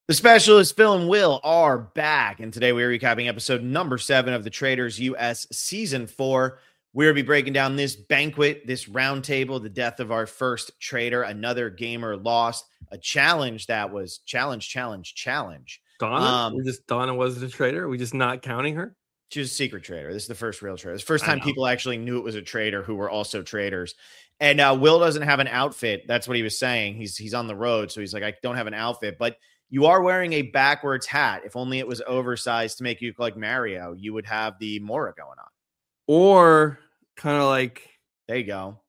The specialists, Phil and Will, are back, and today we are recapping episode number 7 of the Traders US Season 4. We'll be breaking down this banquet, this roundtable, the death of our first trader, another gamer lost, a challenge that was challenge. Donna? Donna wasn't a trader? Are we just not counting her? She was a secret trader. This is the first real trader. It's the first time people actually knew it was a trader who were also traders. And Will doesn't have an outfit. That's what he was saying. He's on the road, so he's like, I don't have an outfit, but you are wearing a backwards hat. If only it was oversized to make you look like Mario, you would have the Mora going on. Or kind of like, there you go.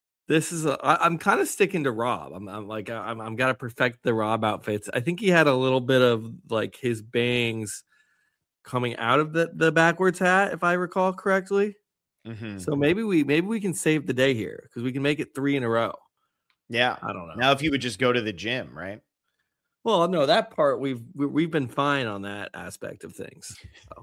I'm kind of sticking to Rob. I'm got to perfect the Rob outfits. I think he had a little bit of like his bangs coming out of the backwards hat, if I recall correctly. Mm-hmm. So maybe we can save the day here because we can make it 3 in a row. Yeah. I don't know. Now, if you would just go to the gym, right? Well, no, that part we've been fine on that aspect of things. So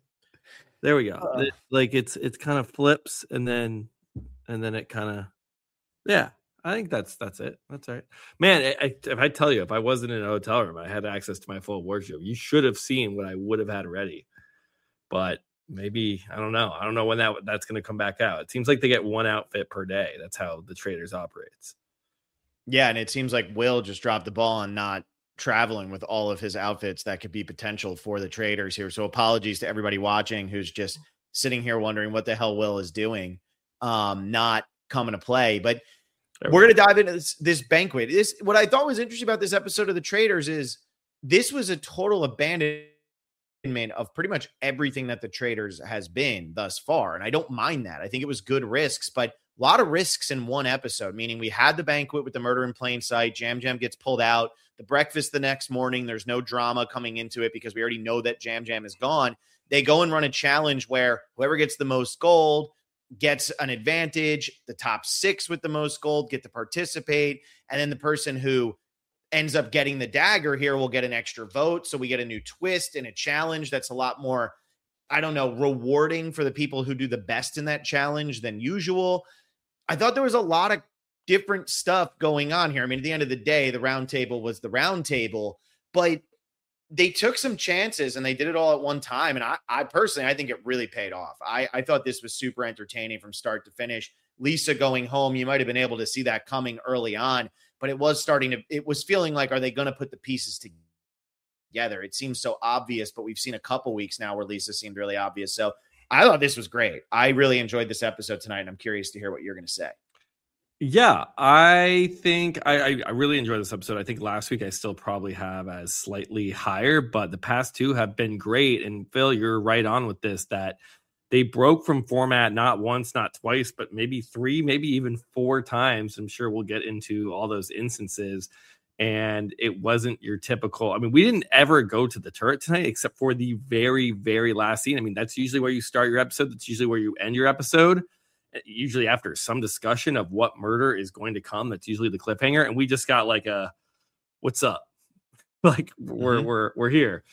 there we go. It's kind of flips and then it kind of, yeah. I think that's it. That's all right, man. If I tell you, if I wasn't in a hotel room, I had access to my full wardrobe. You should have seen what I would have had ready. But maybe I don't know. I don't know when that's going to come back out. It seems like they get one outfit per day. That's how the Traders operates. Yeah, and it seems like Will just dropped the ball on not traveling with all of his outfits that could be potential for the Traders here. So apologies to everybody watching who's just sitting here wondering what the hell Will is doing, not coming to play. But we're going to dive into this banquet. What I thought was interesting about this episode of the Traders is this was a total abandonment of pretty much everything that the Traders has been thus far. And I don't mind that. I think it was good risks, but a lot of risks in one episode, meaning we had the banquet with the murder in plain sight. Jam Jam gets pulled out. The breakfast the next morning, there's no drama coming into it because we already know that Jam Jam is gone. They go and run a challenge where whoever gets the most gold gets an advantage. The top 6 with the most gold get to participate. And then the person who ends up getting the dagger here will get an extra vote. So we get a new twist and a challenge that's a lot more, I don't know, rewarding for the people who do the best in that challenge than usual. I thought there was a lot of different stuff going on here. I mean, at the end of the day, the round table was the round table, but they took some chances and they did it all at one time. And I personally, I think it really paid off. I thought this was super entertaining from start to finish. Lisa going home, you might have been able to see that coming early on, but it was feeling like, are they going to put the pieces together? It seems so obvious, but we've seen a couple weeks now where Lisa seemed really obvious. So I thought this was great. I really enjoyed this episode tonight, and I'm curious to hear what you're going to say. Yeah, I think I really enjoyed this episode. I think last week I still probably have as slightly higher, but the past 2 have been great. And Phil, you're right on with this, that they broke from format not once, not twice, but maybe 3, maybe even 4 times. I'm sure we'll get into all those instances. And it wasn't your typical, I mean, we didn't ever go to the turret tonight except for the very, very last scene. I mean, that's usually where you start your episode. That's usually where you end your episode. Usually after some discussion of what murder is going to come. That's usually the cliffhanger. And we just got like what's up? Like we're here.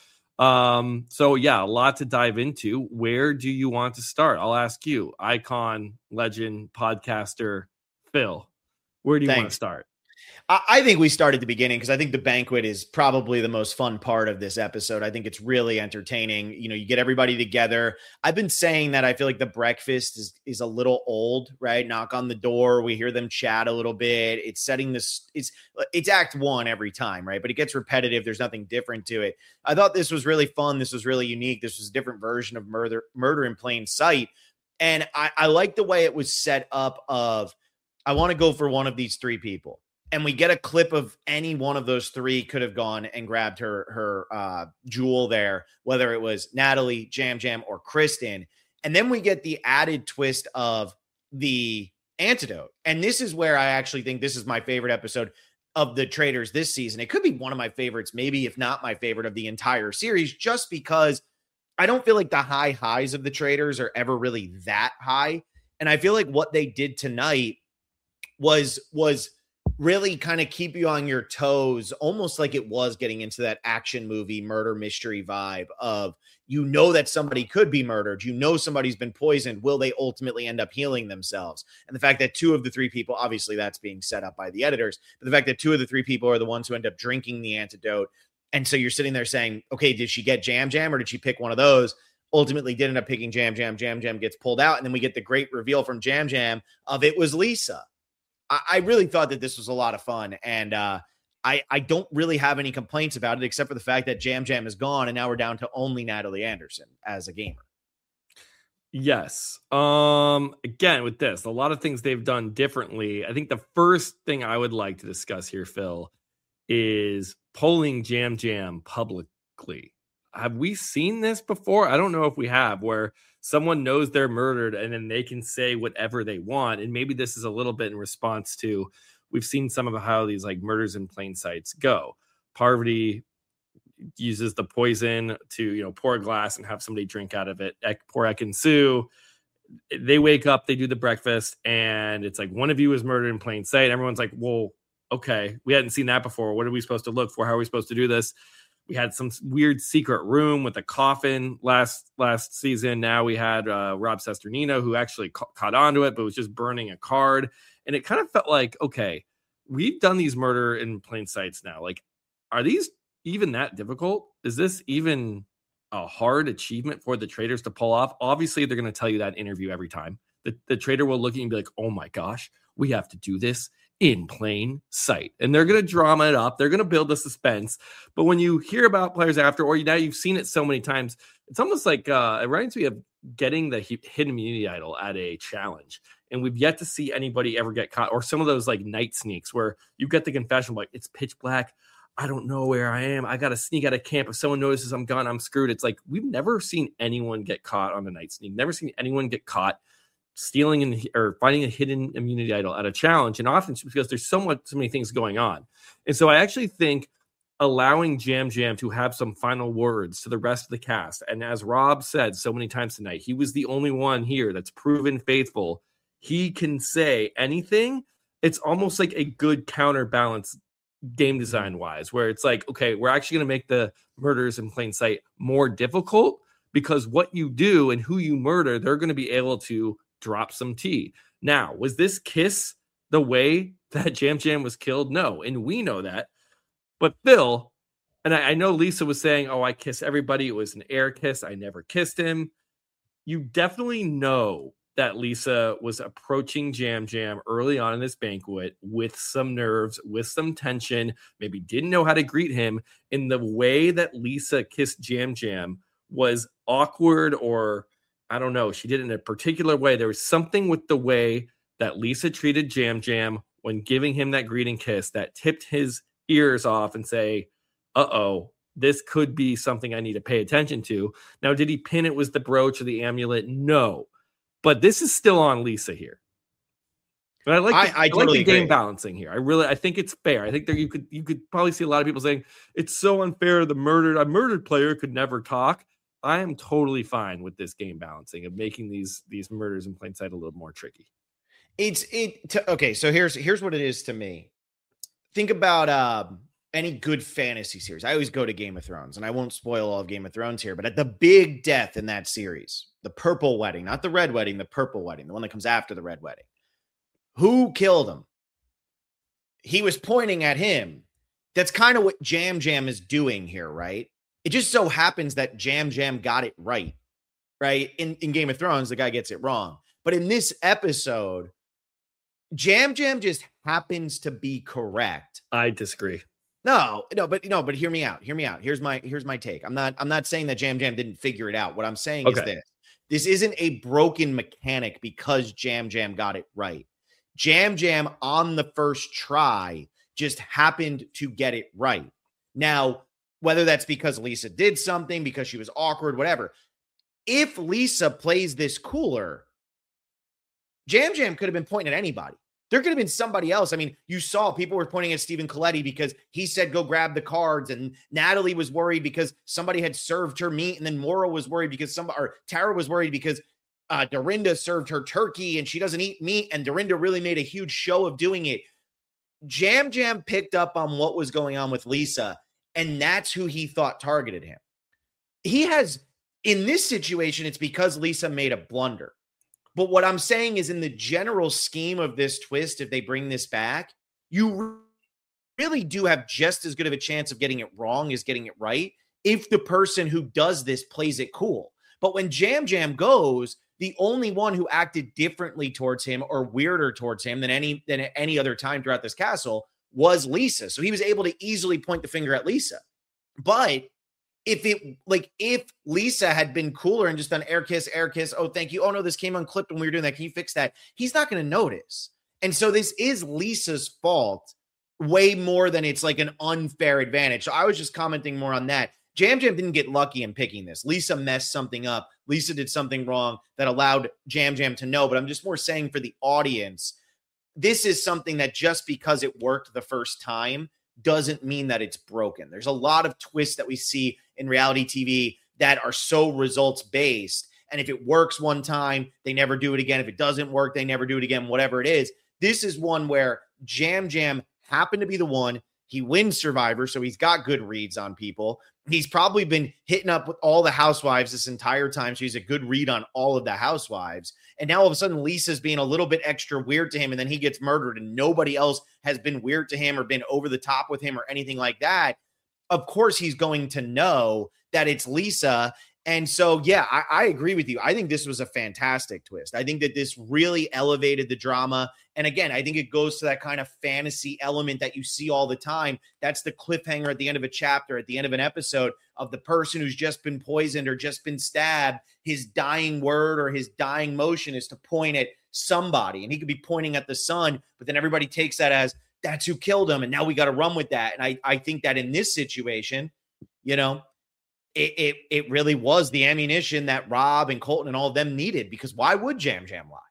So yeah, a lot to dive into. Where do you want to start? I'll ask you, icon, legend, podcaster, Phil. Where do you want to start? I think we start at the beginning because I think the banquet is probably the most fun part of this episode. I think it's really entertaining. You know, you get everybody together. I've been saying that I feel like the breakfast is a little old, right? Knock on the door. We hear them chat a little bit. It's setting this. It's act 1 every time, right? But it gets repetitive. There's nothing different to it. I thought this was really fun. This was really unique. This was a different version of murder in plain sight. And I like the way it was set up of, I want to go for one of these 3 people. And we get a clip of any one of those 3 could have gone and grabbed her jewel there, whether it was Natalie, Jam Jam, or Kristen. And then we get the added twist of the antidote. And this is where I actually think this is my favorite episode of the Traders this season. It could be one of my favorites, maybe if not my favorite of the entire series, just because I don't feel like the highs of the Traders are ever really that high. And I feel like what they did tonight was really kind of keep you on your toes, almost like it was getting into that action movie murder mystery vibe of, you know, that somebody could be murdered. You know, somebody's been poisoned. Will they ultimately end up healing themselves? And the fact that 2 of the 3 people, obviously that's being set up by the editors, but the fact that 2 of the 3 people are the ones who end up drinking the antidote And so you're sitting there saying, okay, did she get Jam Jam or did she pick one of those? Ultimately did end up picking Jam Jam. Jam Jam gets pulled out. And then we get the great reveal from Jam Jam of it was Lisa. I really thought that this was a lot of fun. And I don't really have any complaints about it, except for the fact that Jam Jam is gone. And now we're down to only Natalie Anderson as a gamer. Yes. Again, with this, a lot of things they've done differently. I think the first thing I would like to discuss here, Phil, is polling Jam Jam publicly. Have we seen this before? I don't know if we have, where someone knows they're murdered and then they can say whatever they want. And maybe this is a little bit in response to, we've seen some of how these like murders in plain sights go. Parvati uses the poison to, pour a glass and have somebody drink out of it. Poor Ekin-Su, they wake up, they do the breakfast, and it's like, one of you is murdered in plain sight. Everyone's like, well, okay, we hadn't seen that before. What are we supposed to look for? How are we supposed to do this? We had some weird secret room with a coffin last season. Now we had Rob Cesternino, who actually caught onto it, but was just burning a card. And it kind of felt like, okay, we've done these murder in plain sights now. Like, are these even that difficult? Is this even a hard achievement for the traders to pull off? Obviously, they're going to tell you that in interview every time. The trader will look at you and be like, oh my gosh, we have to do this in plain sight. And they're going to drama it up. They're going to build the suspense. But when you hear about players after, or now you've seen it so many times, it's almost like it reminds me of getting the hidden immunity idol at a challenge. And we've yet to see anybody ever get caught, or some of those like night sneaks where you get the confession, like, it's pitch black. I don't know where I am. I got to sneak out of camp. If someone notices I'm gone, I'm screwed. It's like, we've never seen anyone get caught on the night sneak. Never seen anyone get caught stealing or finding a hidden immunity idol at a challenge. And often it's because there's so many things going on. And so I actually think allowing Jam Jam to have some final words to the rest of the cast. And as Rob said so many times tonight, he was the only one here that's proven faithful. He can say anything. It's almost like a good counterbalance game design wise, where it's like, okay, we're actually going to make the murders in plain sight more difficult, because what you do and who you murder, they're going to be able to drop some tea. Now, was this kiss the way that Jam Jam was killed? No. And we know that. But Phil, and I know Lisa was saying, oh, I kiss everybody. It was an air kiss. I never kissed him. You definitely know that Lisa was approaching Jam Jam early on in this banquet with some nerves, with some tension, maybe didn't know how to greet him. In the way that Lisa kissed Jam Jam was awkward, or I don't know, she did it in a particular way. There was something with the way that Lisa treated Jam Jam when giving him that greeting kiss that tipped his ears off and say, uh-oh, this could be something I need to pay attention to. Now, did he pin it was the brooch or the amulet? No. But this is still on Lisa here. But I like the game balancing here. I think it's fair. I think there you could probably see a lot of people saying it's so unfair. A murdered player could never talk. I am totally fine with this game balancing of making these murders in plain sight a little more tricky. Okay, so here's what it is to me. Think about any good fantasy series. I always go to Game of Thrones, and I won't spoil all of Game of Thrones here, but at the big death in that series, the purple wedding, not the red wedding, the purple wedding, the one that comes after the red wedding. Who killed him? He was pointing at him. That's kind of what Jam Jam is doing here, right? It just so happens that Jam Jam got it right? In Game of Thrones, the guy gets it wrong. But in this episode, Jam Jam just happens to be correct. I disagree. No, but hear me out. Here's my take. I'm not saying that Jam Jam didn't figure it out. What I'm saying is this. This isn't a broken mechanic because Jam Jam got it right. Jam Jam on the first try just happened to get it right. Now, whether that's because Lisa did something, because she was awkward, whatever. If Lisa plays this cooler, Jam Jam could have been pointing at anybody. There could have been somebody else. I mean, you saw people were pointing at Stephen Colletti because he said, go grab the cards. And Natalie was worried because somebody had served her meat. And then Maura was worried because Tara was worried because Dorinda served her turkey and she doesn't eat meat. And Dorinda really made a huge show of doing it. Jam Jam picked up on what was going on with Lisa. And that's who he thought targeted him. In this situation, it's because Lisa made a blunder. But what I'm saying is, in the general scheme of this twist, if they bring this back, you really do have just as good of a chance of getting it wrong as getting it right if the person who does this plays it cool. But when Yam Yam goes, the only one who acted differently towards him or weirder towards him than any other time throughout this castle was Lisa. So he was able to easily point the finger at Lisa. But if Lisa had been cooler and just done air kiss, oh, thank you. Oh no, this came unclipped when we were doing that. Can you fix that? He's not going to notice. And so this is Lisa's fault way more than it's like an unfair advantage. So I was just commenting more on that. Yam Yam didn't get lucky in picking this. Lisa messed something up. Lisa did something wrong that allowed Yam Yam to know. But I'm just more saying for the audience, this is something that just because it worked the first time doesn't mean that it's broken. There's a lot of twists that we see in reality TV that are so results based. And if it works one time, they never do it again. If it doesn't work, they never do it again, whatever it is. This is one where Yam Yam happened to be the one. He wins Survivor, so he's got good reads on people. He's probably been hitting up with all the housewives this entire time, so he's a good read on all of the housewives. And now all of a sudden, Lisa's being a little bit extra weird to him, and then he gets murdered, and nobody else has been weird to him or been over the top with him or anything like that. Of course, he's going to know that it's Lisa. And so, yeah, I agree with you. I think this was a fantastic twist. I think that this really elevated the drama. And again, I think it goes to that kind of fantasy element that you see all the time. That's the cliffhanger at the end of a chapter, at the end of an episode, of the person who's just been poisoned or just been stabbed. His dying word or his dying motion is to point at somebody. And he could be pointing at the sun, but then everybody takes that as that's who killed him. And now we got to run with that. And I think that in this situation, you know, it really was the ammunition that Rob and Colton and all of them needed, because why would Yam Yam lie?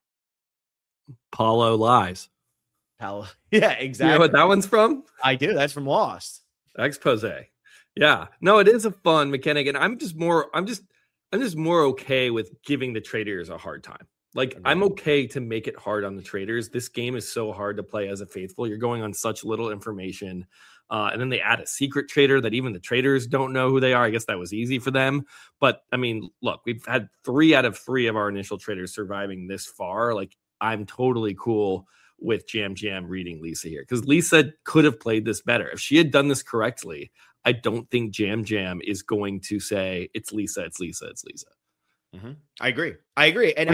Paulo lies. Yeah, exactly. You know what that one's from? I do. That's from Lost. Expose. Yeah. No, it is a fun mechanic, and I'm just more okay with giving the traders a hard time. Like, I'm okay to make it hard on the traders. This game is so hard to play as a faithful. You're going on such little information. And then they add a secret trader that even the traders don't know who they are. I guess that was easy for them. But, I mean, look, we've had 3 out of 3 of our initial traders surviving this far. Like, I'm totally cool with Yam Yam reading Lisa here, because Lisa could have played this better. If she had done this correctly, I don't think Yam Yam is going to say, it's Lisa, it's Lisa, it's Lisa. Mm-hmm. I agree. And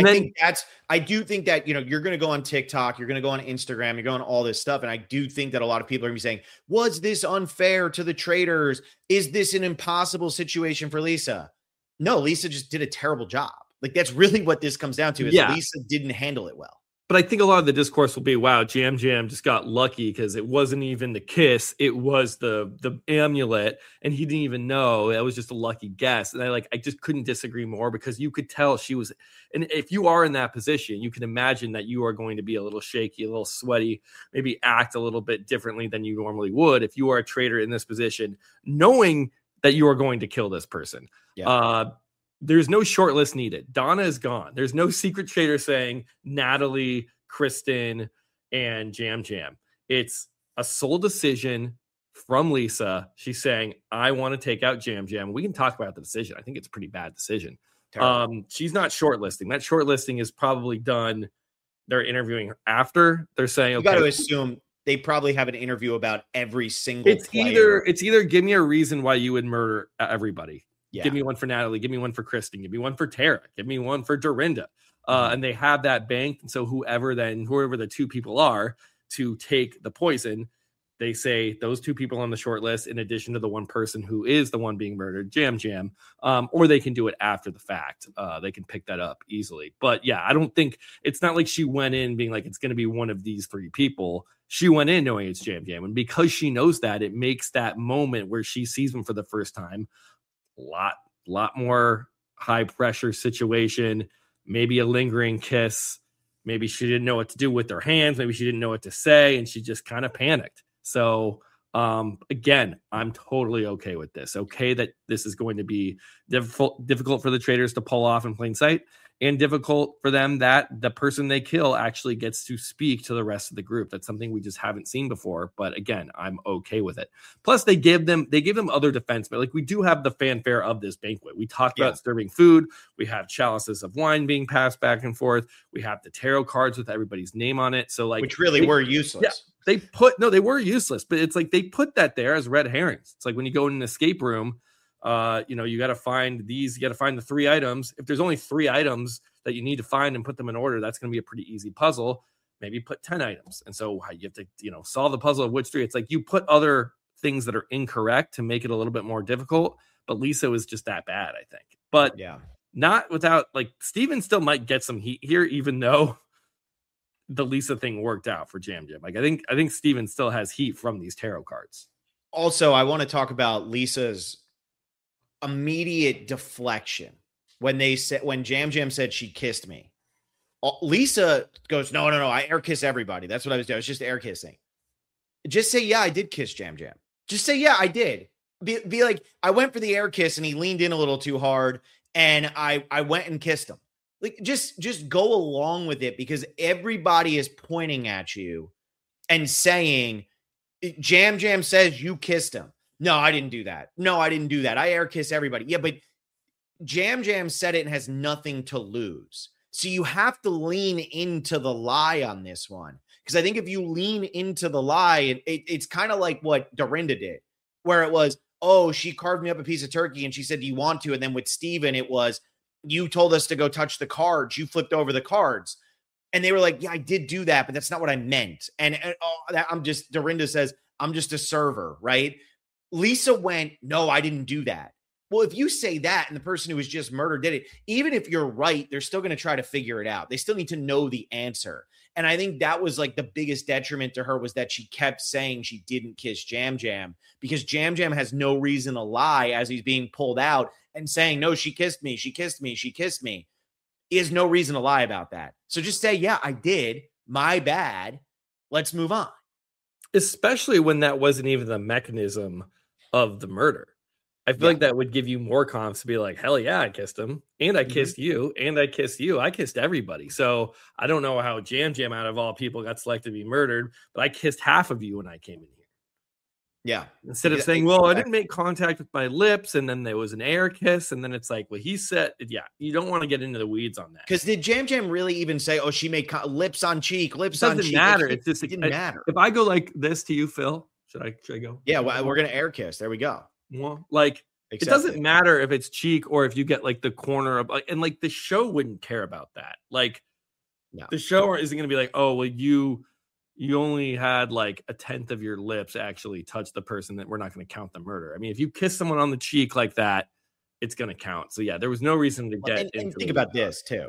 I do think that, you know, you're going to go on TikTok, you're going to go on Instagram, you're going on all this stuff. And I do think that a lot of people are going to be saying, was this unfair to the traders? Is this an impossible situation for Lisa? No, Lisa just did a terrible job. Like, that's really what this comes down to, is Lisa didn't handle it well. But I think a lot of the discourse will be, wow, Yam Yam just got lucky because it wasn't even the kiss. It was the amulet, and he didn't even know. That was just a lucky guess. And I just couldn't disagree more, because you could tell she was, and if you are in that position, you can imagine that you are going to be a little shaky, a little sweaty, maybe act a little bit differently than you normally would if you are a trader in this position, knowing that you are going to kill this person. Yeah. There's no short list needed. Donna is gone. There's no secret trader saying Natalie, Kristen, and Yam Yam. It's a sole decision from Lisa. She's saying, I want to take out Yam Yam. We can talk about the decision. I think it's a pretty bad decision. She's not shortlisting. That shortlisting is probably done. They're interviewing her after. They're saying, okay, you got to assume they probably have an interview about every single player. It's either give me a reason why you would murder everybody. Yeah. Give me one for Natalie. Give me one for Kristen. Give me one for Tara. Give me one for Dorinda. And they have that banked. And so whoever the 2 people are to take the poison, they say those 2 people on the short list, in addition to the one person who is the one being murdered, Yam Yam, or they can do it after the fact. They can pick that up easily. But yeah, I don't think, it's not like she went in being like, it's going to be one of these 3 people. She went in knowing it's Yam Yam. And because she knows that, it makes that moment where she sees him for the first time lot more high pressure situation, maybe a lingering kiss. Maybe she didn't know what to do with her hands. Maybe she didn't know what to say, and she just kind of panicked. So again, I'm totally okay with this. Okay, that this is going to be difficult for the traders to pull off in plain sight. and difficult for them that the person they kill actually gets to speak to the rest of the group. That's something we just haven't seen before. But again, I'm okay with it. Plus, they give them other defense, but like we do have the fanfare of this banquet. We talked about serving food. We have chalices of wine being passed back and forth. We have the tarot cards with everybody's name on it. So like, which really were useless. Yeah, they were useless, but it's like they put that there as red herrings. It's like when you go in an escape room, you got to find these, you got to find the 3 items. If there's only 3 items that you need to find and put them in order, that's going to be a pretty easy puzzle. Maybe put 10 items. And so you have to, solve the puzzle of which 3. It's like you put other things that are incorrect to make it a little bit more difficult. But Lisa was just that bad, I think. But not without, like, Steven still might get some heat here, even though the Lisa thing worked out for Jam Jam. Like, I think Steven still has heat from these tarot cards. Also, I want to talk about Lisa's immediate deflection when Jam Jam said she kissed me. Lisa goes, no, I air kiss everybody. That's what I was doing. I was just air kissing. Just say, yeah, I did kiss Jam Jam. Just say, yeah, I did. Be like, I went for the air kiss and he leaned in a little too hard and I went and kissed him. Like, just go along with it, because everybody is pointing at you and saying, Jam Jam says you kissed him. No, I didn't do that. No, I didn't do that. I air kiss everybody. Yeah, but Jam Jam said it and has nothing to lose. So you have to lean into the lie on this one. Because I think if you lean into the lie, it's kind of like what Dorinda did, where it was, oh, she carved me up a piece of turkey and she said, do you want to? And then with Steven, it was, you told us to go touch the cards. You flipped over the cards. And they were like, yeah, I did do that, but that's not what I meant. And Dorinda says, I'm just a server, right? Lisa went, no, I didn't do that. Well, if you say that and the person who was just murdered did it, even if you're right, they're still going to try to figure it out. They still need to know the answer. And I think that was like the biggest detriment to her, was that she kept saying she didn't kiss Jam Jam, because Jam Jam has no reason to lie as he's being pulled out and saying, no, she kissed me. She kissed me. She kissed me. He has no reason to lie about that. So just say, yeah, I did. My bad. Let's move on. Especially when that wasn't even the mechanism of the murder. I feel like that would give you more confidence to be like, hell yeah, I kissed him. And I kissed you. And I kissed you. I kissed everybody. So I don't know how Jam Jam, out of all people, got selected to be murdered, but I kissed half of you when I came in here. Yeah. Instead of saying, well, I didn't make contact with my lips, and then there was an air kiss, and then it's like, well, he said, you don't want to get into the weeds on that. Because did Jam Jam really even say, oh, she made lips on cheek, lips on cheek? It doesn't matter. It didn't matter. If I go like this to you, Phil, should I go? Yeah, well, we're going to air kiss. There we go. Well, like, it doesn't matter if it's cheek or if you get like the corner of, and like the show wouldn't care about that. Like, the show isn't going to be like, oh, well, you only had like a tenth of your lips actually touch the person, that we're not going to count the murder. I mean, if you kiss someone on the cheek like that, it's going to count. So yeah, there was no reason to get into. And think about this too.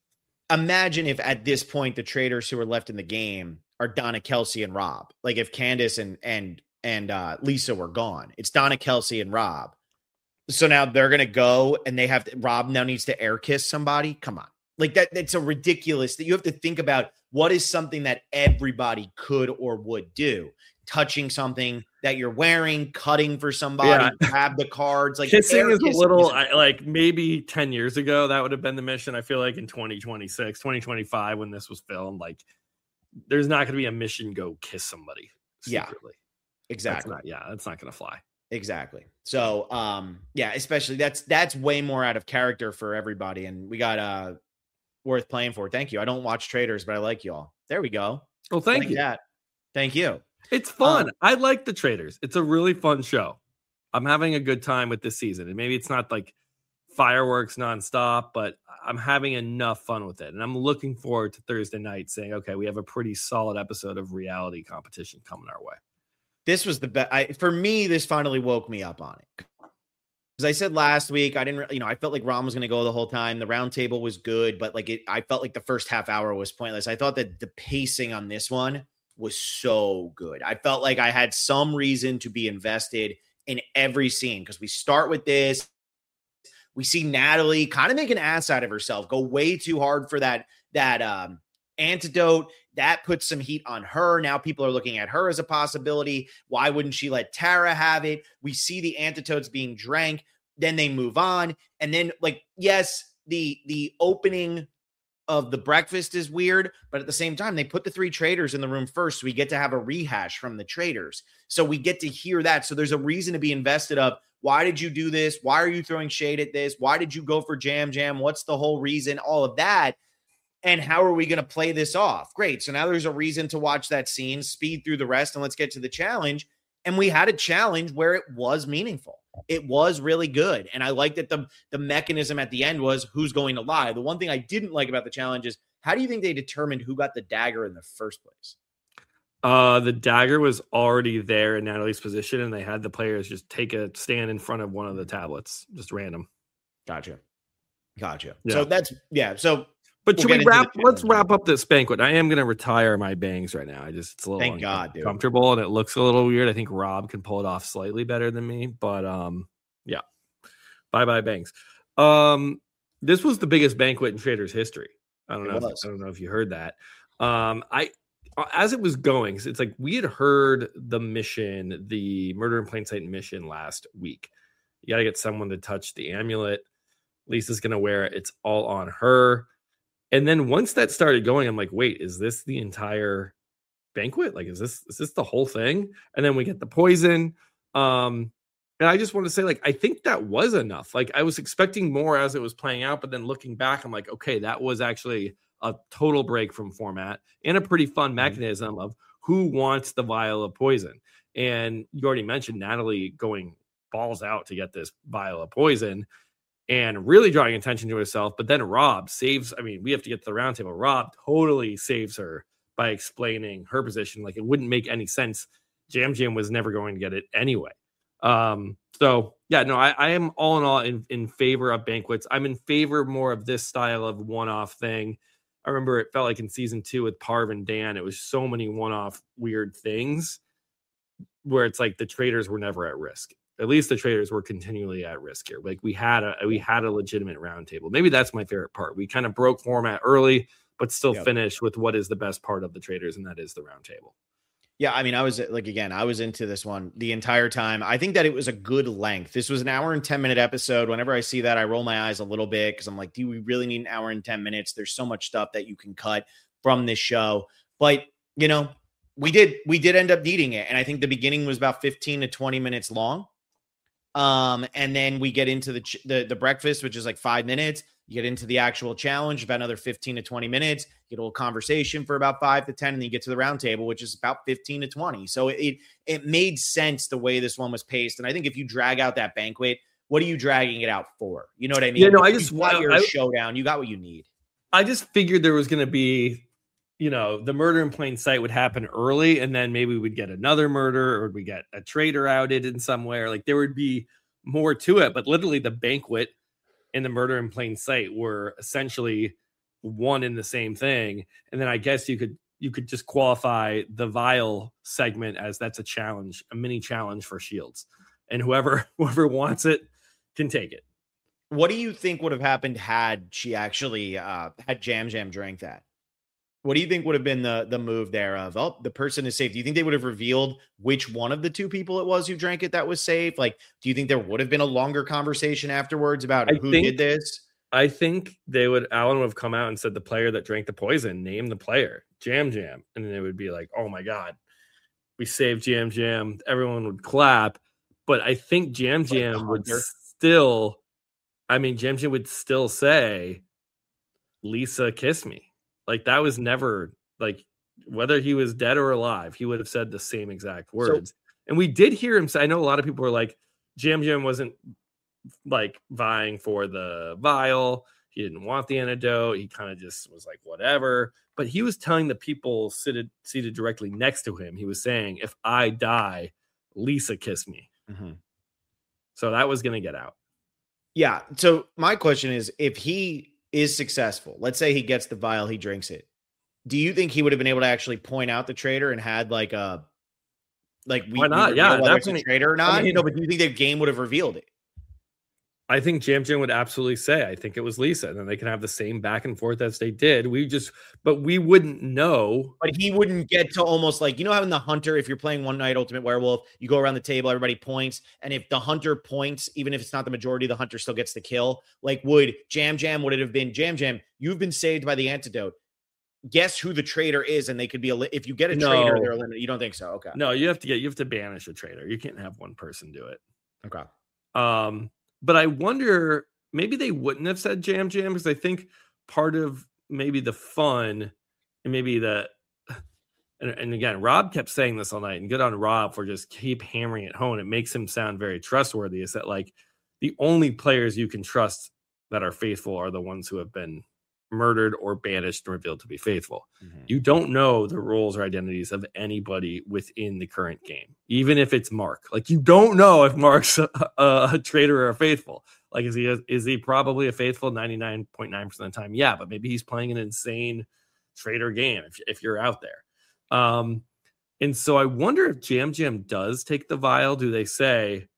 Imagine if at this point the traitors who are left in the game are Donna, Kelsey, and Rob. Like if Candace and Lisa were gone, it's Donna, Kelsey, and Rob. So now they're going to go and they have to, Rob now needs to air kiss somebody. Come on. Like that's a ridiculous that you have to think about. What is something that everybody could or would do? Touching something that you're wearing, cutting for somebody, grab the cards. Like kissing is a little, like maybe 10 years ago, that would have been the mission. I feel like in 2026, 2025, when this was filmed, like there's not going to be a mission, go kiss somebody secretly. Yeah, exactly. That's not going to fly. Exactly. So, especially that's way more out of character for everybody. And we got, worth playing for. Thank you. I don't watch Traitors, but I like y'all. There we go. Well, thank you. Thank you. It's fun. I like the Traitors. It's a really fun show. I'm having a good time with this season. And maybe it's not like fireworks nonstop, but I'm having enough fun with it. And I'm looking forward to Thursday night saying, okay, we have a pretty solid episode of reality competition coming our way. This was the best. For me, this finally woke me up on it. As I said last week, I didn't, I felt like Ron was going to go the whole time. The round table was good, but I felt like the first half hour was pointless. I thought that the pacing on this one was so good. I felt like I had some reason to be invested in every scene, because we start with this. We see Natalie kind of make an ass out of herself, go way too hard for that antidote. That puts some heat on her. Now people are looking at her as a possibility. Why wouldn't she let Tara have it? We see the antidotes being drank. Then they move on. And then, yes, the opening of the breakfast is weird, but at the same time, they put the 3 traders in the room first. So we get to have a rehash from the traders. So we get to hear that. So there's a reason to be invested of, why did you do this? Why are you throwing shade at this? Why did you go for Jam Jam? What's the whole reason? All of that. And how are we going to play this off? Great. So now there's a reason to watch that scene, speed through the rest, and let's get to the challenge. And we had a challenge where it was meaningful. It was really good. And I like that the mechanism at the end was who's going to lie. The one thing I didn't like about the challenge is, how do you think they determined who got the dagger in the first place? The dagger was already there in Natalie's position, and they had the players just take a stand in front of one of the tablets, just random. Gotcha. Yeah. So that's, yeah. So, but should let's wrap up this banquet. I am going to retire my bangs right now. It's a little uncomfortable, and it looks a little weird. I think Rob can pull it off slightly better than me, but yeah. Bye bangs. This was the biggest banquet in Traders history. I don't know if you heard that. As it was going, it's like we had heard the mission, the Murder in Plain Sight mission last week. You got to get someone to touch the amulet. Lisa's going to wear it. It's all on her. And then once that started going, I'm like, wait, is this the entire banquet? Like, is this the whole thing? And then we get the poison. And I just want to say, like, I think that was enough. Like, I was expecting more as it was playing out, but then looking back, I'm like, okay, that was actually a total break from format and a pretty fun mechanism of who wants the vial of poison. And you already mentioned Natalie going balls out to get this vial of poison and really drawing attention to herself. But then Rob saves, we have to get to the round table. Rob totally saves her by explaining her position. Like, it wouldn't make any sense. Jam Jam was never going to get it anyway. So yeah, no, I am all in all in favor of banquets. I'm in favor more of this style of one-off thing. I remember it felt like in season 2 with Parv and Dan, it was so many one-off weird things where it's like the traders were never at risk. At least the traders were continually at risk here. Like we had a legitimate roundtable. Maybe that's my favorite part. We kind of broke format early, but still finished with what is the best part of the traders, and that is the roundtable. Yeah, I was into this one the entire time. I think that it was a good length. This was an hour and 10-minute episode. Whenever I see that, I roll my eyes a little bit because I'm like, do we really need an hour and 10 minutes? There's so much stuff that you can cut from this show. But, we did end up needing it. And I think the beginning was about 15 to 20 minutes long. And then we get into the breakfast, which is like 5 minutes. You get into the actual challenge, about another 15 to 20 minutes. You get a little conversation for about 5 to 10, and then you get to the round table, which is about 15 to 20. So it made sense the way this one was paced. And I think if you drag out that banquet, what are you dragging it out for? You know what I mean? Yeah, no, I just want your showdown. You got what you need. I just figured there was going to be, the Murder in Plain Sight would happen early, and then maybe we'd get another murder, or we get a traitor outed in somewhere. Like there would be more to it. But literally, the banquet and the Murder in Plain Sight were essentially one in the same thing. And then I guess you could just qualify the vial segment as that's a challenge, a mini challenge for Shields, and whoever wants it can take it. What do you think would have happened had she actually had Jam Jam drank that? What do you think would have been the move there of, the person is safe? Do you think they would have revealed which one of the 2 people it was who drank it that was safe? Like, do you think there would have been a longer conversation afterwards about who did this? I think Alan would have come out and said the player that drank the poison, name the player, Jam Jam. And then it would be like, oh my God, we saved Jam Jam. Everyone would clap. But I think Jam Jam would still say, Lisa, kiss me. Like that was never, like, whether he was dead or alive, he would have said the same exact words. And we did hear him say, I know a lot of people were like, Jam Jam wasn't like vying for the vial. He didn't want the antidote. He kind of just was like, whatever. But he was telling the people seated directly next to him, he was saying, if I die, Lisa, kiss me. Mm-hmm. So that was going to get out. Yeah. So my question is, if he is successful, let's say he gets the vial, he drinks it, do you think he would have been able to actually point out the traitor and had like a why not? Yeah, that's a traitor or not. But do you think the game would have revealed it? I think Jam Jam would absolutely say, I think it was Lisa. And then they can have the same back and forth as they did. But we wouldn't know. But he wouldn't get to almost like, how in the Hunter, if you're playing One Night Ultimate Werewolf, you go around the table, everybody points. And if the Hunter points, even if it's not the majority, the Hunter still gets the kill. Like, would it have been Jam Jam? You've been saved by the antidote. Guess who the traitor is, and they could be if you get a traitor, they're eliminated. You don't think so? Okay. No, you have to banish a traitor. You can't have one person do it. Okay. But I wonder, maybe they wouldn't have said Jam Jam, because I think part of maybe the fun and maybe and again, Rob kept saying this all night, and good on Rob for just keep hammering it home. It makes him sound very trustworthy. Is that like the only players you can trust that are faithful are the ones who have been murdered or banished and revealed to be faithful. Mm-hmm. You don't know the roles or identities of anybody within the current game, even if it's Mark. Like, you don't know if Mark's a traitor or a faithful. Like, is he probably a faithful 99.9% of the time? Yeah, but maybe he's playing an insane traitor game if you're out there. And so I wonder if Jam Jam does take the vial. Do they say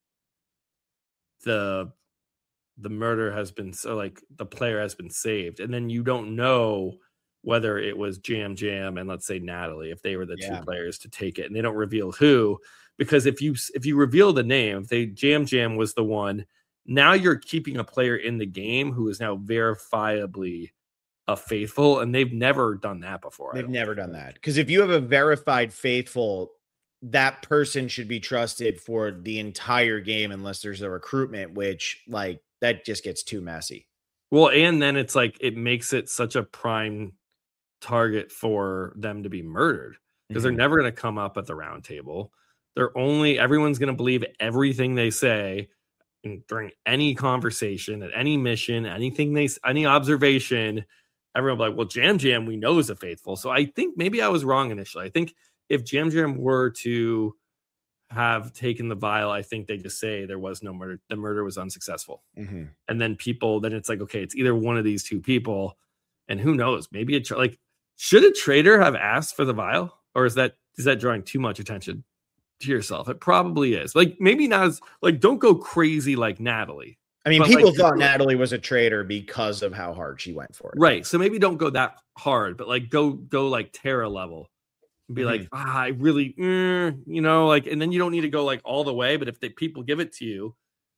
the murder has been, so like the player has been saved, and then you don't know whether it was Jam Jam and let's say Natalie, if they were the two players to take it, and they don't reveal who, because if you reveal the name, if they Jam Jam was the one, now you're keeping a player in the game who is now verifiably a faithful, and they've never done that before. They've never done that, because if you have a verified faithful, that person should be trusted for the entire game unless there's a recruitment, which like that just gets too messy. Well, and then it's like it makes it such a prime target for them to be murdered, because they're never going to come up at the round table. Everyone's going to believe everything they say during any conversation, at any mission, any observation. Everyone will be like, well, Jam Jam, we know is a faithful. So I think maybe I was wrong initially. I think if Jam Jam were to have taken the vial, I think they just say there was no murder. The murder was unsuccessful. Mm-hmm. And then it's like, okay, it's either one of these two people. And who knows? Maybe should a traitor have asked for the vial? Or is that drawing too much attention to yourself? It probably is. Like, maybe not as, like, don't go crazy like Natalie. I mean, people thought Natalie was a traitor because of how hard she went for it. Right. So maybe don't go that hard, but like go like Tara level and be like, I really, like, and then you don't need to go like all the way. But if people give it to you,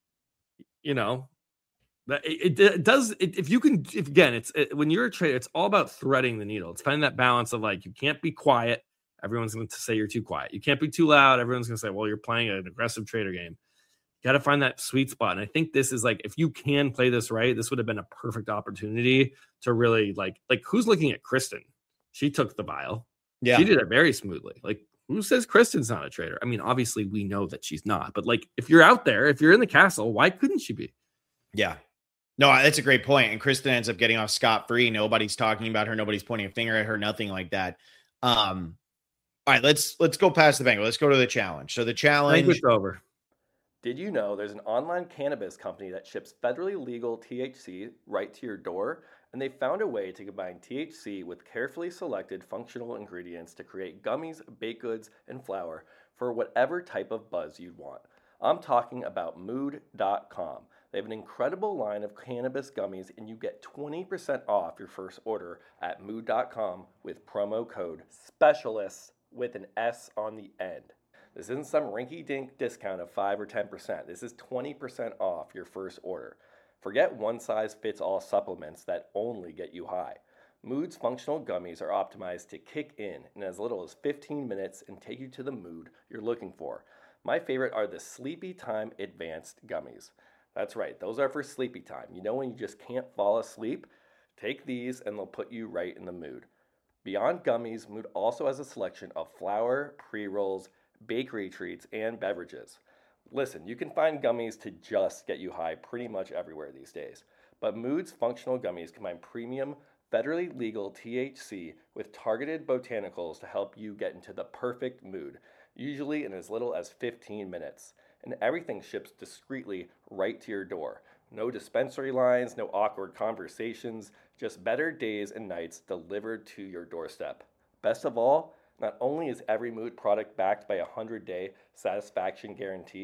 that it does. If you can, when you're a traitor, it's all about threading the needle. It's finding that balance of like, you can't be quiet. Everyone's going to say you're too quiet. You can't be too loud. Everyone's going to say, well, you're playing an aggressive traitor game. Got to find that sweet spot. And I think this is like, if you can play this right, this would have been a perfect opportunity to really like who's looking at Kristen? She took the vial. Yeah. She did it very smoothly. Like, who says Kristen's not a traitor? I mean, obviously we know that she's not, but like, if you're out there, if you're in the castle, why couldn't she be? Yeah. No, that's a great point. And Kristen ends up getting off scot-free. Nobody's talking about her. Nobody's pointing a finger at her. Nothing like that. All right, let's go past the banquet. Let's go to the challenge. So the challenge. Banquet's over. Did you know there's an online cannabis company that ships federally legal THC right to your door? And they found a way to combine THC with carefully selected functional ingredients to create gummies, baked goods, and flour for whatever type of buzz you'd want. I'm talking about Mood.com. They have an incredible line of cannabis gummies, and you get 20% off your first order at Mood.com with promo code SPECIALIST with an S on the end. This isn't some rinky-dink discount of 5 or 10%. This is 20% off your first order. Forget one-size-fits-all supplements that only get you high. Mood's functional gummies are optimized to kick in as little as 15 minutes and take you to the mood you're looking for. My favorite are the Sleepy Time Advanced Gummies. That's right, those are for sleepy time. You know when you just can't fall asleep? Take these and they'll put you right in the mood. Beyond gummies, Mood also has a selection of flour, pre-rolls, bakery treats, and beverages. Listen, you can find gummies to just get you high pretty much everywhere these days. But Mood's functional gummies combine premium, federally legal THC with targeted botanicals to help you get into the perfect mood, usually in as little as 15 minutes. And everything ships discreetly right to your door. No dispensary lines, no awkward conversations, just better days and nights delivered to your doorstep. Best of all, not only is every Mood product backed by a 100-day satisfaction guarantee,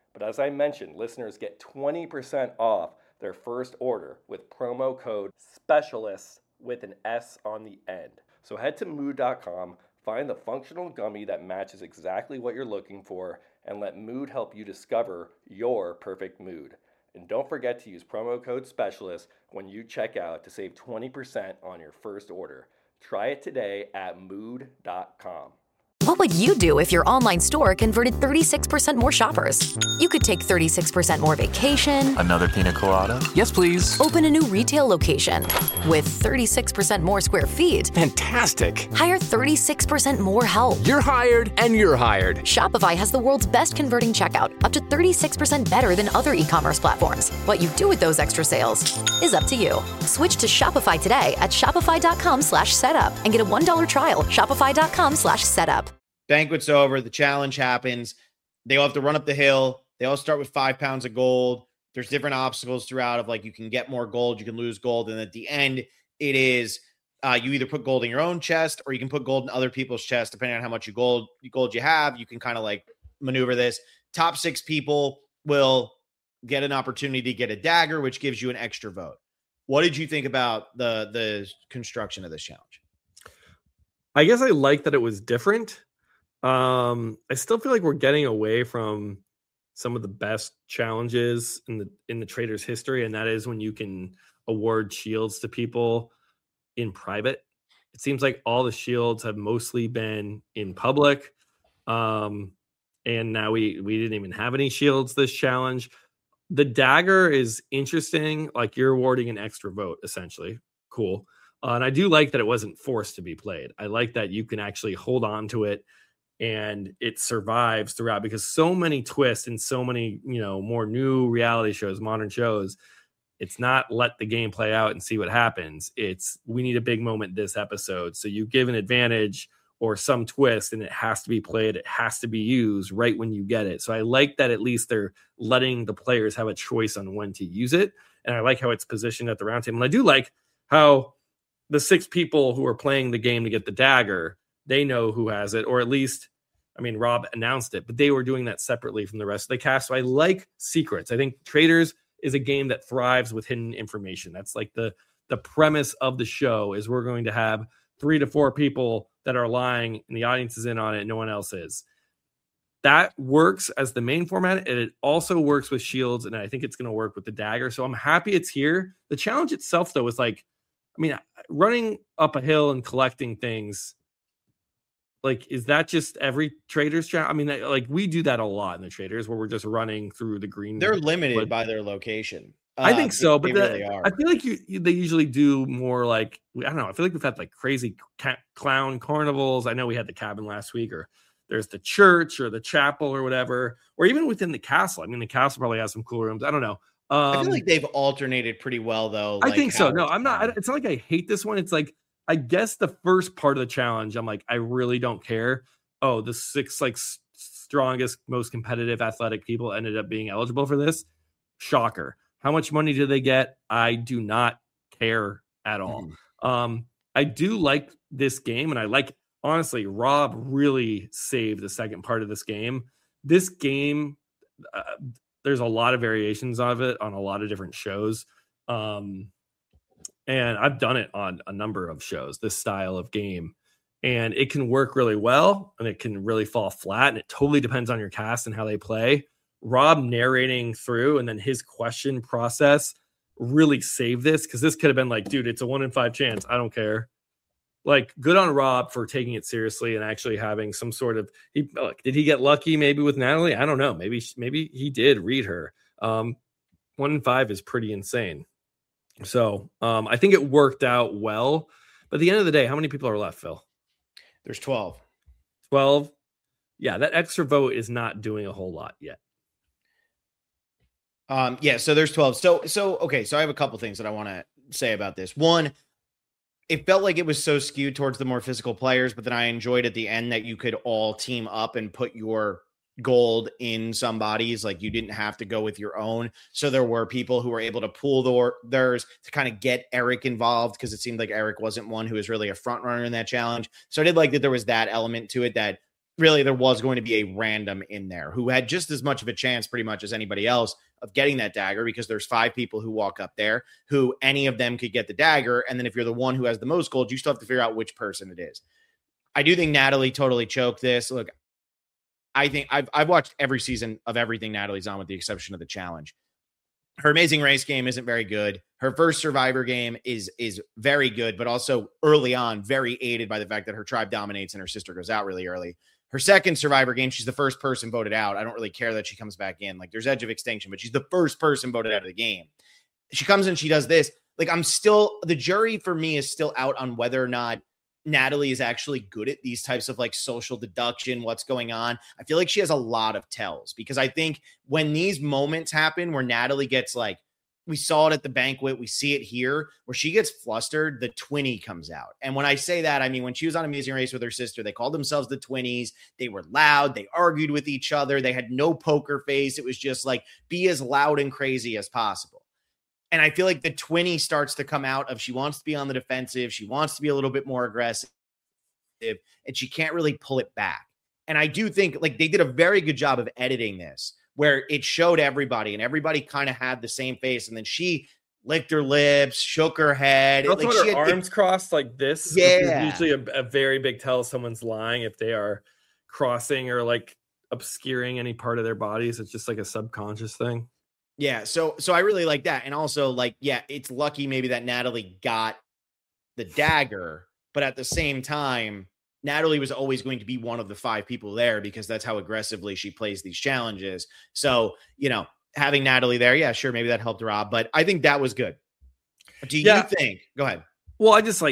But as I mentioned, listeners get 20% off their first order with promo code SPECIALIST with an S on the end. So head to mood.com, find the functional gummy that matches exactly what you're looking for, and let Mood help you discover your perfect mood. And don't forget to use promo code SPECIALIST when you check out to save 20% on your first order. Try it today at mood.com. What would you do if your online store converted 36% more shoppers? You could take 36% more vacation. Another pina colada? Yes, please. Open a new retail location with 36% more square feet. Fantastic. Hire 36% more help. You're hired and you're hired. Shopify has the world's best converting checkout, up to 36% better than other e-commerce platforms. What you do with those extra sales is up to you. Switch to Shopify today at shopify.com/setup and get a $1 trial. Shopify.com/setup. Banquet's over. The challenge happens. They all have to run up the hill. They all start with 5 pounds of gold. There's different obstacles throughout of like, you can get more gold, you can lose gold. And at the end, it is you either put gold in your own chest or you can put gold in other people's chest, depending on how much gold you have. You can kind of like maneuver this. Top 6 people will get an opportunity to get a dagger, which gives you an extra vote. What did you think about the construction of this challenge? I guess I like that it was different. I still feel like we're getting away from some of the best challenges in the Traders' history, and that is when you can award shields to people in private. It seems like all the shields have mostly been in public, and now we didn't even have any shields this challenge. The dagger is interesting, like you're awarding an extra vote, essentially. Cool. And I do like that it wasn't forced to be played. I like that you can actually hold on to it and it survives throughout, because so many twists and so many, more new reality shows, modern shows, it's not let the game play out and see what happens. It's, we need a big moment this episode. So you give an advantage or some twist and it has to be played. It has to be used right when you get it. So I like that at least they're letting the players have a choice on when to use it. And I like how it's positioned at the round table. And I do like how the 6 people who are playing the game to get the dagger, they know who has it, or at least, Rob announced it, but they were doing that separately from the rest of the cast. So I like secrets. I think Traders is a game that thrives with hidden information. That's like the premise of the show is we're going to have 3 to 4 people that are lying and the audience is in on it and no one else is. That works as the main format, and it also works with shields, and I think it's going to work with the dagger. So I'm happy it's here. The challenge itself, though, is like, running up a hill and collecting things, like, is that just every Traders challenge? We do that a lot in the Traders where we're just running through the green. They're limited by their location. I think so, but really are. I feel like they usually do more like, I don't know. I feel like we've had like crazy clown carnivals. I know we had the cabin last week, or there's the church or the chapel or whatever, or even within the castle. The castle probably has some cool rooms. I don't know. I feel like they've alternated pretty well, though. I think so. No, I'm not. It's not like I hate this one. It's like, I guess the first part of the challenge, I'm like, I really don't care. Oh, the 6 strongest, most competitive athletic people ended up being eligible for this. Shocker. How much money do they get? I do not care at all. I do like this game, and I like, honestly, Rob really saved the second part of this game. This game, there's a lot of variations of it on a lot of different shows. And I've done it on a number of shows, this style of game. And it can work really well, and it can really fall flat. And it totally depends on your cast and how they play. Rob narrating through and then his question process really saved this, because this could have been like, dude, it's a 1 in 5 chance. I don't care. Like, good on Rob for taking it seriously and actually having some sort of, did he get lucky maybe with Natalie? I don't know. Maybe he did read her. 1 in 5 is pretty insane. So I think it worked out well. But at the end of the day, how many people are left, Phil? There's 12. 12? Yeah, that extra vote is not doing a whole lot yet. So there's 12. Okay, so I have a couple things that I want to say about this. One, it felt like it was so skewed towards the more physical players, but then I enjoyed at the end that you could all team up and put your gold in somebody's, like you didn't have to go with your own. So there were people who were able to pool theirs to kind of get Eric involved, because it seemed like Eric wasn't one who was really a front runner in that challenge. So I did like that there was that element to it, that really there was going to be a random in there who had just as much of a chance pretty much as anybody else of getting that dagger, because there's 5 people who walk up there who any of them could get the dagger. And then if you're the one who has the most gold, you still have to figure out which person it is. I do think Natalie totally choked this. Look, I think I've watched every season of everything Natalie's on with the exception of the challenge. Her Amazing Race game isn't very good. Her first Survivor game is very good, but also early on, very aided by the fact that her tribe dominates and her sister goes out really early. Her second Survivor game, she's the first person voted out. I don't really care that she comes back in. Like, there's Edge of Extinction, but she's the first person voted out of the game. She comes in, she does this. Like, the jury for me is still out on whether or not Natalie is actually good at these types of like social deduction, what's going on. I feel like she has a lot of tells, because I think when these moments happen where Natalie gets like, we saw it at the banquet, we see it here, where she gets flustered, the twinnie comes out. And when I say that, I mean, when she was on Amazing Race with her sister, they called themselves the Twinnies. They were loud. They argued with each other. They had no poker face. It was just like, be as loud and crazy as possible. And I feel like the twinnie starts to come out of, she wants to be on the defensive. She wants to be a little bit more aggressive, and she can't really pull it back. And I do think like they did a very good job of editing this, where it showed everybody and everybody kind of had the same face. And then she licked her lips, shook her head. That's like, her arms crossed like this. Yeah. Which is usually a very big tell someone's lying if they are crossing or like obscuring any part of their bodies. It's just like a subconscious thing. Yeah. So I really like that. And also like, yeah, it's lucky maybe that Natalie got the dagger, but at the same time, Natalie was always going to be one of the 5 people there because that's how aggressively she plays these challenges. So, you know, having Natalie there, yeah, sure, maybe that helped Rob, but I think that was good. Do you think? Go ahead. Well, I just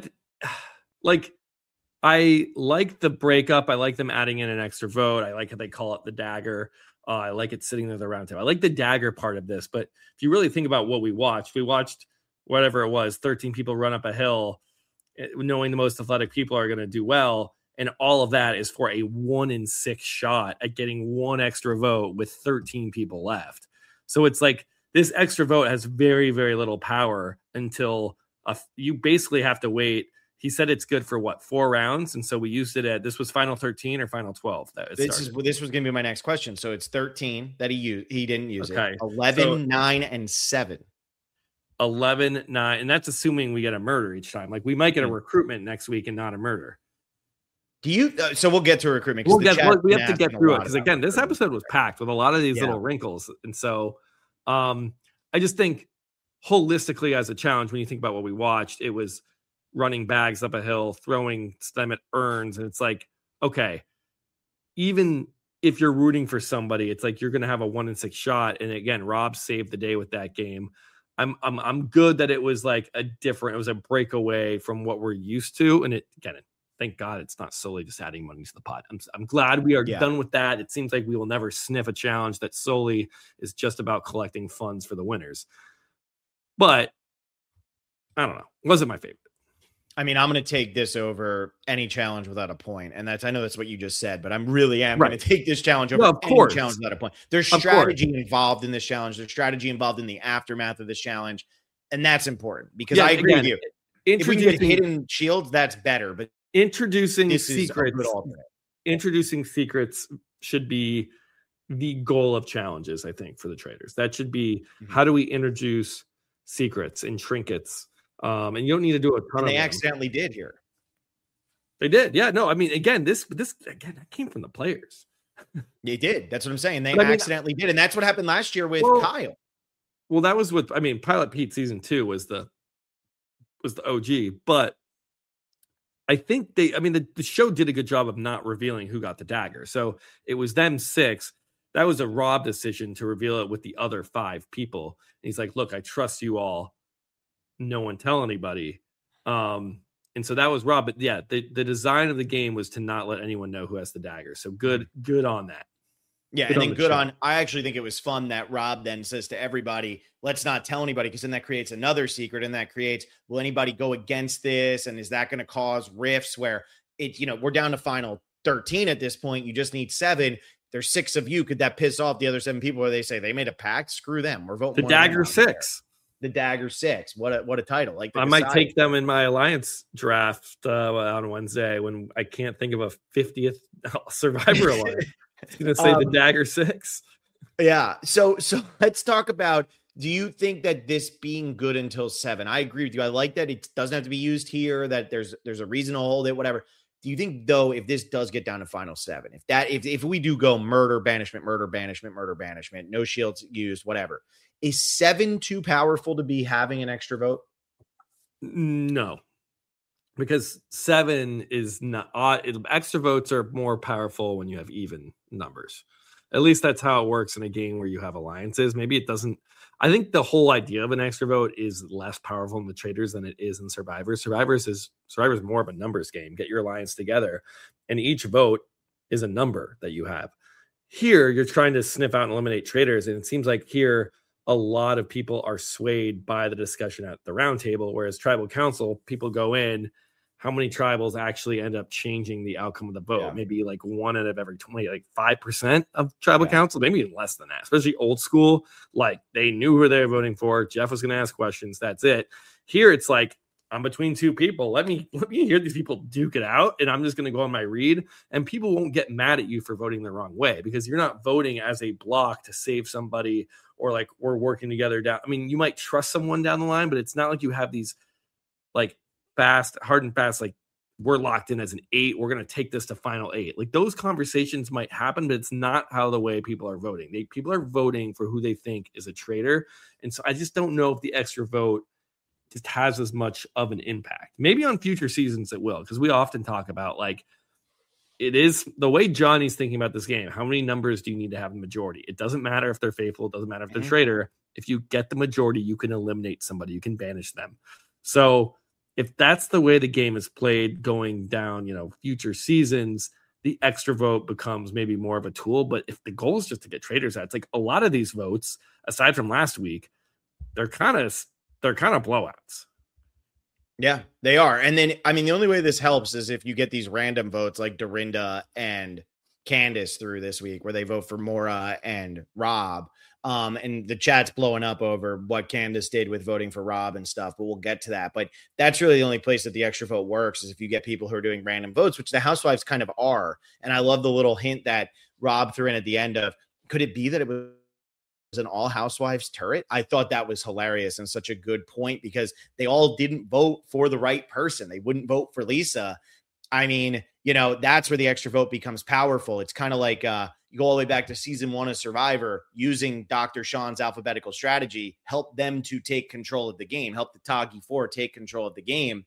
I like the breakup. I like them adding in an extra vote. I like how they call it the dagger. I like it sitting there the round table. I like the dagger part of this, but if you really think about what we watched whatever it was, 13 people run up a hill, knowing the most athletic people are going to do well. And all of that is for a 1 in 6 shot at getting 1 extra vote with 13 people left. So it's like this extra vote has very, very little power until you basically have to wait. He said it's good for 4 rounds. And so we used it this was final 13 or final 12. This was going to be my next question. So it's 13 that he didn't use it. 11, 9, and 7. 11, 9, and that's assuming we get a murder each time. Like we might get a recruitment next week and not a murder. Do you? So we'll get to recruitment. We have to get through it because again, this episode was packed with a lot of these little wrinkles, and so I just think holistically as a challenge, when you think about what we watched, it was running bags up a hill, throwing them at urns, and it's like, okay, even if you're rooting for somebody, it's like you're going to have a 1 in 6 shot, and again, Rob saved the day with that game. I'm good that it was like it was a breakaway from what we're used to. And thank God it's not solely just adding money to the pot. I'm glad we are done with that. It seems like we will never sniff a challenge that solely is just about collecting funds for the winners. But I don't know. It wasn't my favorite. I mean, I'm going to take this over any challenge without a point. And I know that's what you just said, but I really am going to take this challenge over any challenge without a point. There's strategy involved in this challenge. There's strategy involved in the aftermath of this challenge. And that's important because I agree with you. If we get hidden shields, that's better. But introducing secrets should be the goal of challenges, I think, for the traders. That should be how do we introduce secrets and trinkets? And you don't need to do a ton of them. They accidentally did here. They did. Yeah, no, I mean, again, this again, that came from the players. They did. That's what I'm saying. They accidentally did. And that's what happened last year with Kyle. Well, that was Pilot Pete season 2 was the OG, but I think the show did a good job of not revealing who got the dagger. So it was them 6. That was a Rob decision to reveal it with the other 5 people. And he's like, look, I trust you all. No one tell anybody. And so that was Rob. But yeah, the design of the game was to not let anyone know who has the dagger. So good on that. Yeah, and then good on. I actually think it was fun that Rob then says to everybody, let's not tell anybody, because then that creates another secret, and that creates, will anybody go against this? And is that going to cause rifts where we're down to final 13 at this point. You just need 7. There's 6 of you. Could that piss off the other 7 people where they say they made a pact? Screw them. We're voting the dagger 6. the Dagger 6. What a title. Like I might take them in my alliance draft on Wednesday when I can't think of a 50th Survivor alliance. It's going to say the Dagger 6. Yeah. So let's talk about, do you think that this being good until 7? I agree with you. I like that it doesn't have to be used here, that there's a reason to hold it, whatever. Do you think, though, if this does get down to final 7, if we do go murder, banishment, no shields used, whatever, is 7 too powerful to be having an extra vote? No, because 7 is not extra votes are more powerful when you have even numbers. At least that's how it works in a game where you have alliances. Maybe it doesn't. I think the whole idea of an extra vote is less powerful in the Traders than it is in Survivor. Survivor's more of a numbers game. Get your alliance together, and each vote is a number that you have. Here, you're trying to sniff out and eliminate Traders, and it seems like here a lot of people are swayed by the discussion at the round table, whereas Tribal Council, people go in, how many tribals actually end up changing the outcome of the vote? Yeah. Maybe like 1 out of every 20, like 5% of Tribal Council, maybe even less than that, especially old school. Like they knew who they were voting for. Jeff was going to ask questions. That's it. Here, it's like, I'm between 2 people. Let me hear these people duke it out, and I'm just going to go on my read, and people won't get mad at you for voting the wrong way because you're not voting as a block to save somebody or like we're working together down. I mean, you might trust someone down the line, but it's not like you have these like hard and fast, like we're locked in as an 8. We're going to take this to final 8. Like those conversations might happen, but it's not how the way people are voting. People are voting for who they think is a traitor. And so I just don't know if the extra vote just has as much of an impact. Maybe on future seasons it will, because we often talk about like it is the way Johnny's thinking about this game. How many numbers do you need to have the majority? It doesn't matter if they're faithful. It doesn't matter if they're traitor. If you get the majority, you can eliminate somebody. You can banish them. So if that's the way the game is played going down, future seasons, the extra vote becomes maybe more of a tool. But if the goal is just to get traders out, it's like a lot of these votes, aside from last week, they're kind of blowouts. Yeah, they are. And then, I mean, the only way this helps is if you get these random votes like Dorinda and Candace through this week where they vote for Maura and Rob. And the chat's blowing up over what Candace did with voting for Rob and stuff, but we'll get to that. But that's really the only place that the extra vote works is if you get people who are doing random votes, which the Housewives kind of are. And I love the little hint that Rob threw in at the end of, could it be that it was an all Housewives turret? I thought that was hilarious and such a good point because they all didn't vote for the right person. They wouldn't vote for Lisa. I mean, that's where the extra vote becomes powerful. It's kind of like, you go all the way back to season 1 of Survivor, using Dr. Sean's alphabetical strategy, help them to take control of the game, help the Toggy 4 take control of the game.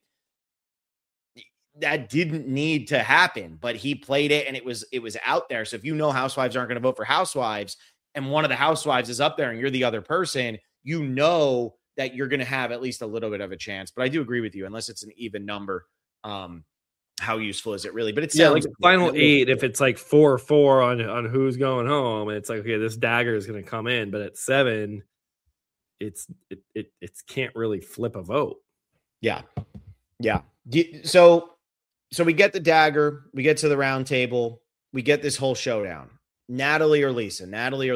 That didn't need to happen, but he played it and it was out there. So if Housewives aren't going to vote for Housewives and one of the Housewives is up there and you're the other person, that you're going to have at least a little bit of a chance. But I do agree with you, unless it's an even number, how useful is it really? But it's like final 8, if it's like 4-4 on who's going home, and it's like, okay, this dagger is going to come in, but at 7, it can't really flip a vote. Yeah. So we get the dagger, we get to the round table, we get this whole showdown. Natalie or Lisa.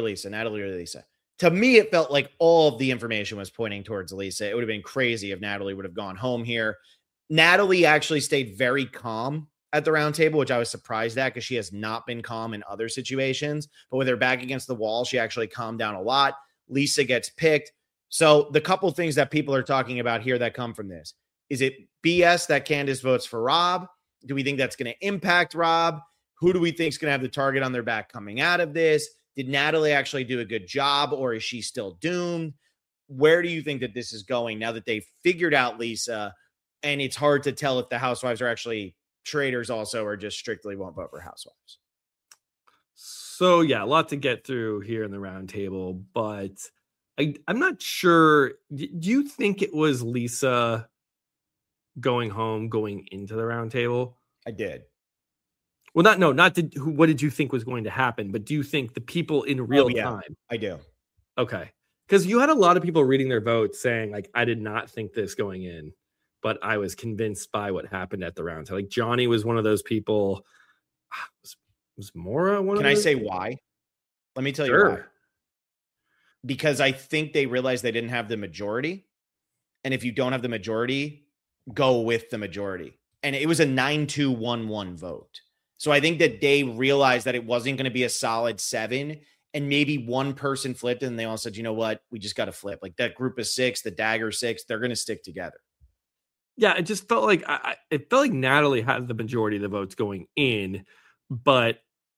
To me, it felt like all of the information was pointing towards Lisa. It would have been crazy if Natalie would have gone home here. Natalie actually stayed very calm at the round table, which I was surprised at because she has not been calm in other situations. But with her back against the wall, she actually calmed down a lot. Lisa gets picked. So the couple things that people are talking about here that come from this, is it BS that Candace votes for Rob? Do we think that's going to impact Rob? Who do we think is going to have the target on their back coming out of this? Did Natalie actually do a good job, or is she still doomed? Where do you think that this is going now that they've figured out Lisa? And it's hard to tell if the Housewives are actually traitors also, or just strictly won't vote for Housewives. So yeah, a lot to get through here in the round table, but I'm not sure. Do you think it was Lisa going home, going into the round table? I did. Well, what did you think was going to happen? But do you think the people in real time? I do. Okay. Because you had a lot of people reading their votes saying, like, I did not think this going in, but I was convinced by what happened at the round table. Like Johnny was one of those people. Was Maura one of those? Can I say why? Let me tell you why. Because I think they realized they didn't have the majority. And if you don't have the majority, go with the majority. And it was a 9-2-1-1 vote. So I think that they realized that it wasn't going to be a solid 7, and maybe one person flipped and they all said, you know what, we just got to flip. Like that group of 6, the Dagger 6, they're going to stick together. Yeah, it just felt like it felt like Natalie had the majority of the votes going in, but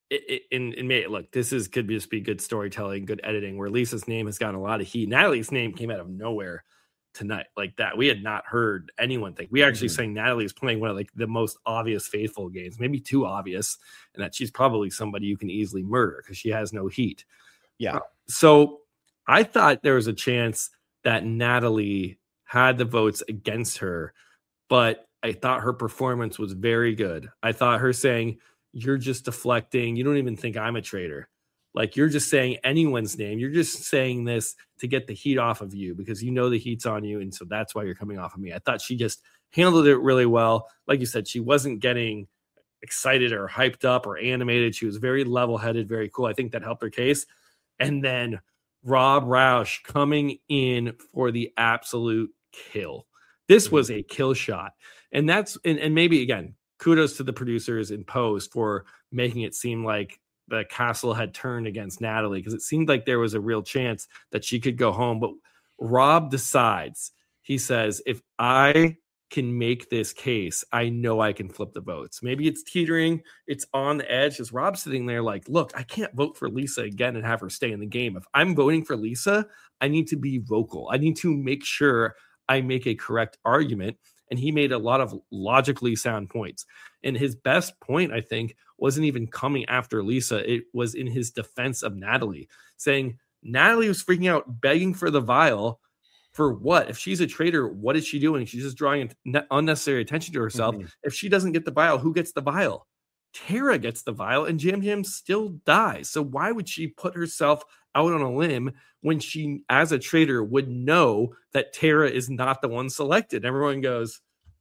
it made it look, could just be good storytelling, good editing, where Lisa's name has gotten a lot of heat. Natalie's name came out of nowhere tonight like that. We had not heard anyone think. We actually saying Natalie is playing one of like the most obvious faithful games, maybe too obvious, and that she's probably somebody you can easily murder because she has no heat. Yeah. So I thought there was a chance that Natalie had the votes against her, but I thought her performance was very good. I thought her saying, you're just deflecting. You don't even think I'm a traitor. Like, you're just saying anyone's name. You're just saying this to get the heat off of you because you know the heat's on you. And so that's why you're coming off of me. I thought she just handled it really well. Like you said, she wasn't getting excited or hyped up or animated. She was very level-headed, very cool. I think that helped her case. And then Rob Roush coming in for the absolute kill. This was a kill shot. And that's, and maybe again, kudos to the producers in post for making it seem like the castle had turned against Natalie, because it seemed like there was a real chance that she could go home. But Rob decides, he says, if I can make this case, I know I can flip the votes. Maybe it's teetering, it's on the edge, because Rob's sitting there like, look, I can't vote for Lisa again and have her stay in the game. If I'm voting for Lisa, I need to be vocal. I need to make sure I make a correct argument. And he made a lot of logically sound points. And his best point, I think, wasn't even coming after Lisa. It was in his defense of Natalie, saying Natalie was freaking out, begging for the vial. For what? If she's a traitor, what is she doing? She's just drawing unnecessary attention to herself. If she doesn't get the vial, who gets the vial? Tara gets the vial, and Jam Jam still dies. So why would she put herself out on a limb when she, as a traitor, would know that Tara is not the one selected? Everyone goes,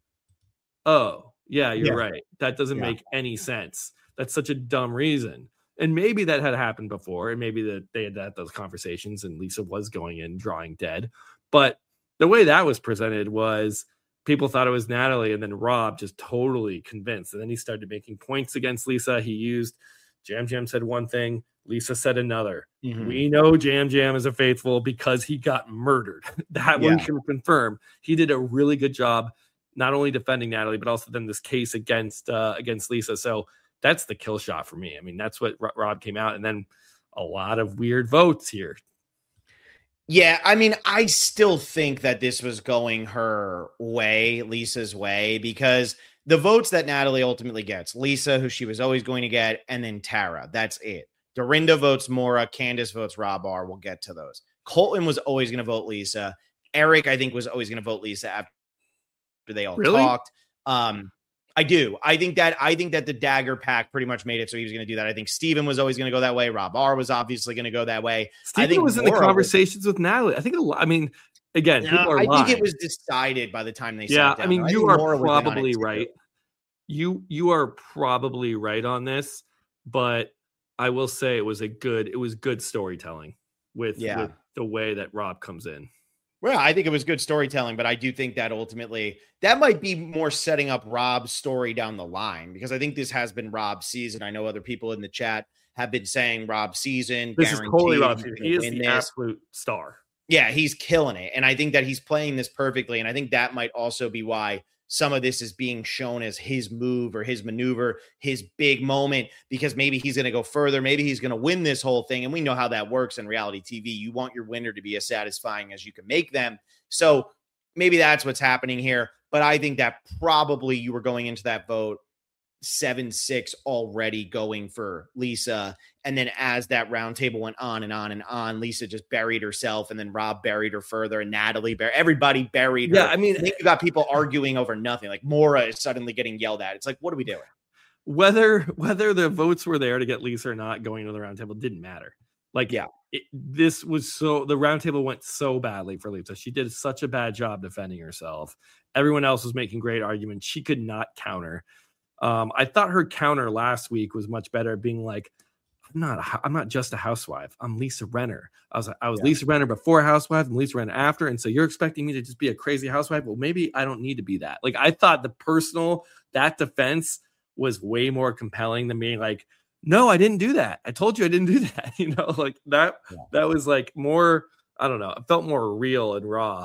oh, yeah, you're right. That doesn't make any sense. That's such a dumb reason. And maybe that had happened before, and maybe that they had had those conversations and Lisa was going in drawing dead. But the way that was presented was people thought it was Natalie, and then Rob just totally convinced. And then he started making points against Lisa. He used Jam Jam said one thing, Lisa said another. We know Jam Jam is a faithful because he got murdered. That one can confirm. He did a really good job, not only defending Natalie, but also then this case against Lisa. So that's the kill shot for me. I mean, that's what Rob came out, and then a lot of weird votes here. Yeah, I mean, I still think that this was going her way, Lisa's way, because the votes that Natalie ultimately gets, Lisa, who she was always going to get, and then Tara, that's it. Dorinda votes Maura, Candace votes Rob R. We'll get to those. Colton was always going to vote Lisa. Eric, I think, was always going to vote Lisa after they all talked. I do. I think that the Dagger pack pretty much made it so he was going to do that. I think Steven was always going to go that way. Rob R was obviously going to go that way. Steven was in the conversations with Natalie. I think, again, people are lying. I think it was decided by the time they sat down. I mean, you are probably right. You are probably right on this, but I will say it was good storytelling with the way that Rob comes in. Well, I think it was good storytelling, but I do think that ultimately that might be more setting up Rob's story down the line, because I think this has been Rob's season. I know other people in the chat have been saying Rob's season. This is totally Rob's season. He is the absolute star. Yeah, he's killing it. And I think that he's playing this perfectly. And I think that might also be why some of this is being shown as his move or his maneuver, his big moment, because maybe he's going to go further. Maybe he's going to win this whole thing. And we know how that works in reality TV. You want your winner to be as satisfying as you can make them. So maybe that's what's happening here. But I think that probably you were going into that vote 7-6 already going for Lisa. And then as that round table went on and on and on, Lisa just buried herself, and then Rob buried her further, and Natalie everybody buried her. Yeah, I mean, I think you got people arguing over nothing. Like Maura is suddenly getting yelled at. It's like, what are we doing? Whether the votes were there to get Lisa or not going to the round table didn't matter. This was the round table went so badly for Lisa. She did such a bad job defending herself. Everyone else was making great arguments. She could not counter. I thought her counter last week was much better, being like, I'm not just a housewife. I'm Lisa Renner. I was Lisa Renner before Housewife and Lisa Renner after. And so you're expecting me to just be a crazy housewife? Well, maybe I don't need to be that. Like, I thought that defense was way more compelling than being like, no, I didn't do that. I told you I didn't do that. Like that was like more, I don't know. It felt more real and raw.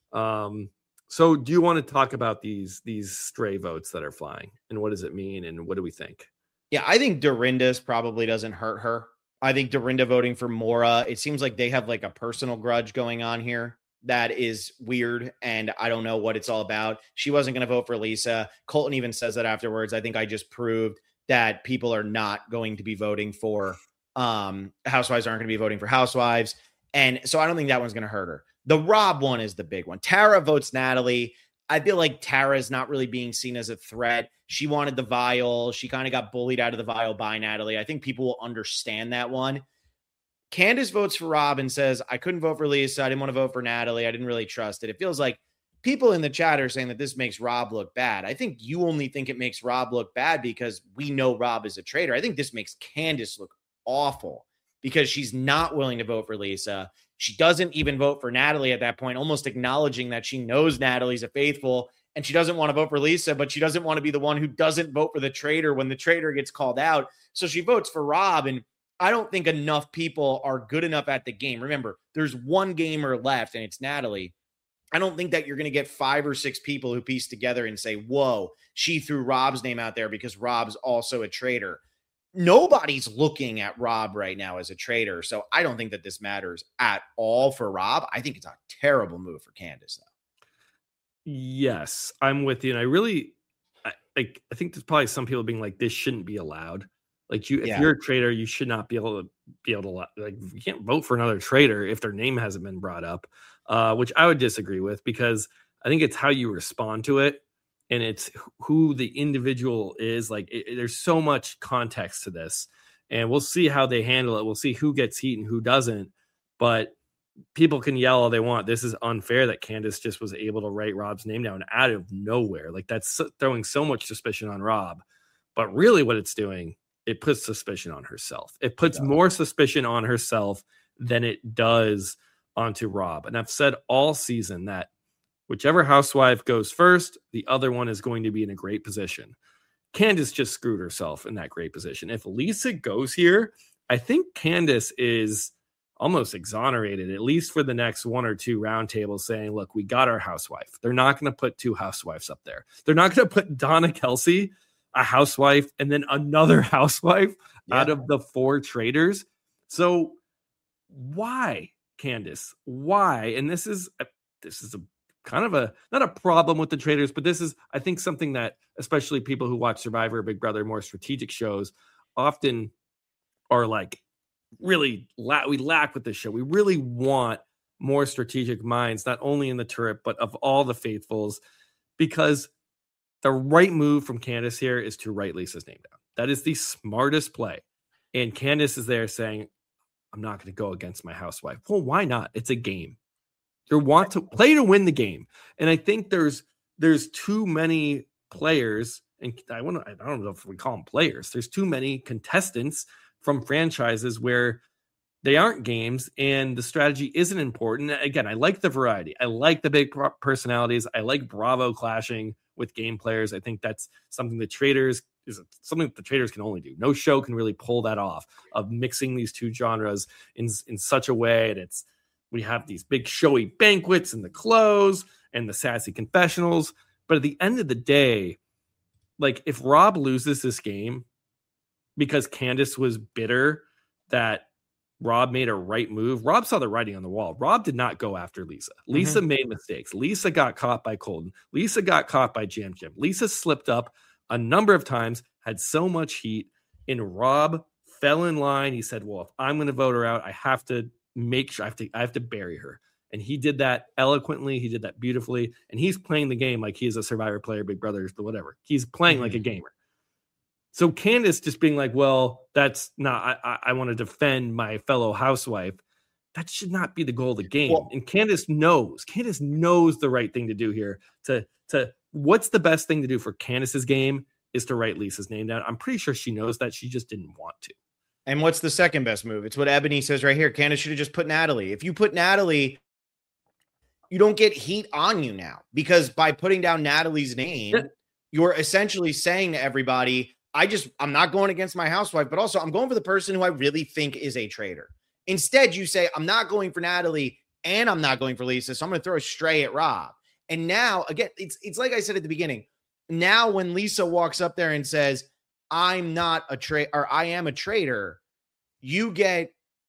So do you want to talk about these stray votes that are flying and what does it mean? And what do we think? Yeah, I think Dorinda's probably doesn't hurt her. I think Dorinda voting for Maura, it seems like they have like a personal grudge going on here that is weird. And I don't know what it's all about. She wasn't going to vote for Lisa. Colton even says that afterwards. I think I just proved that people are not going to be voting for housewives, aren't going to be voting for housewives. And so I don't think that one's going to hurt her. The Rob one is the big one. Tara votes Natalie. I feel like Tara is not really being seen as a threat. She wanted the vial. She kind of got bullied out of the vial by Natalie. I think people will understand that one. Candace votes for Rob and says, I couldn't vote for Lisa. I didn't want to vote for Natalie. I didn't really trust it. It feels like people in the chat are saying that this makes Rob look bad. I think you only think it makes Rob look bad because we know Rob is a traitor. I think this makes Candace look awful because she's not willing to vote for Lisa. She doesn't even vote for Natalie at that point, almost acknowledging that she knows Natalie's a faithful and she doesn't want to vote for Lisa, but she doesn't want to be the one who doesn't vote for the traitor when the traitor gets called out. So she votes for Rob. And I don't think enough people are good enough at the game. Remember, there's one gamer left and it's Natalie. I don't think that you're going to get 5 or 6 people who piece together and say, whoa, she threw Rob's name out there because Rob's also a traitor. Nobody's looking at Rob right now as a traitor. So I don't think that this matters at all for Rob. I think it's a terrible move for Candace, though. Yes, I'm with you. And I think there's probably some people being like, this shouldn't be allowed. Like if you're a traitor, you should not be able to like, you can't vote for another traitor if their name hasn't been brought up, which I would disagree with because I think it's how you respond to it. And it's who the individual is. Like there's so much context to this and we'll see how they handle it. We'll see who gets heat and who doesn't, but people can yell all they want. This is unfair that Candace just was able to write Rob's name down out of nowhere. Like that's throwing so much suspicion on Rob, but really what it's doing, it puts suspicion on herself. It puts more suspicion on herself than it does onto Rob. And I've said all season that whichever housewife goes first, the other one is going to be in a great position. Candace just screwed herself in that great position. If Lisa goes here, I think Candace is almost exonerated, at least for the next 1 or 2 roundtables saying, look, we got our housewife. They're not going to put 2 housewives up there. They're not going to put Donna Kelsey, a housewife, and then another housewife out of the 4 traitors. So why, Candace? Why? And this is a kind of not a problem with the traitors, but this is, I think, something that especially people who watch Survivor, Big Brother, more strategic shows often are like, really we lack with this show. We really want more strategic minds, not only in the turret, but of all the faithfuls, because the right move from Candace here is to write Lisa's name down. That is the smartest play. And Candace is there saying, I'm not going to go against my housewife. Well, why not? It's a game. You want to play to win the game. And I think there's too many players, and I don't know if we call them players. There's too many contestants from franchises where they aren't games and the strategy isn't important. Again, I like the variety. I like the big personalities. I like Bravo clashing with game players. I think that's something the traitors can only do. No show can really pull that off, of mixing these 2 genres in such a way that we have these big showy banquets and the clothes and the sassy confessionals. But at the end of the day, like if Rob loses this game because Candace was bitter that Rob made a right move, Rob saw the writing on the wall. Rob did not go after Lisa. Lisa made mistakes. Lisa got caught by Colton. Lisa got caught by Jam Jam. Lisa slipped up a number of times, had so much heat, and Rob fell in line. He said, well, if I'm going to vote her out, I have to make sure I have to bury her. And he did that eloquently. He did that beautifully. And he's playing the game like he's a Survivor player, Big Brother, whatever. He's playing like a gamer. So Candace just being like, well, that's not, I want to defend my fellow housewife. That should not be the goal of the game. Well, and Candace knows the right thing to do here. To what's the best thing to do for Candace's game is to write Lisa's name down. I'm pretty sure she knows that. She just didn't want to. And what's the second best move? It's what Ebony says right here. Candace should have just put Natalie. If you put Natalie, you don't get heat on you now, because by putting down Natalie's name, you're essentially saying to everybody, I'm not going against my housewife, but also I'm going for the person who I really think is a traitor. Instead, you say, I'm not going for Natalie and I'm not going for Lisa, so I'm going to throw a stray at Rob. And now, again, it's like I said at the beginning. Now, when Lisa walks up there and says, I'm not a traitor, or I am a traitor, you get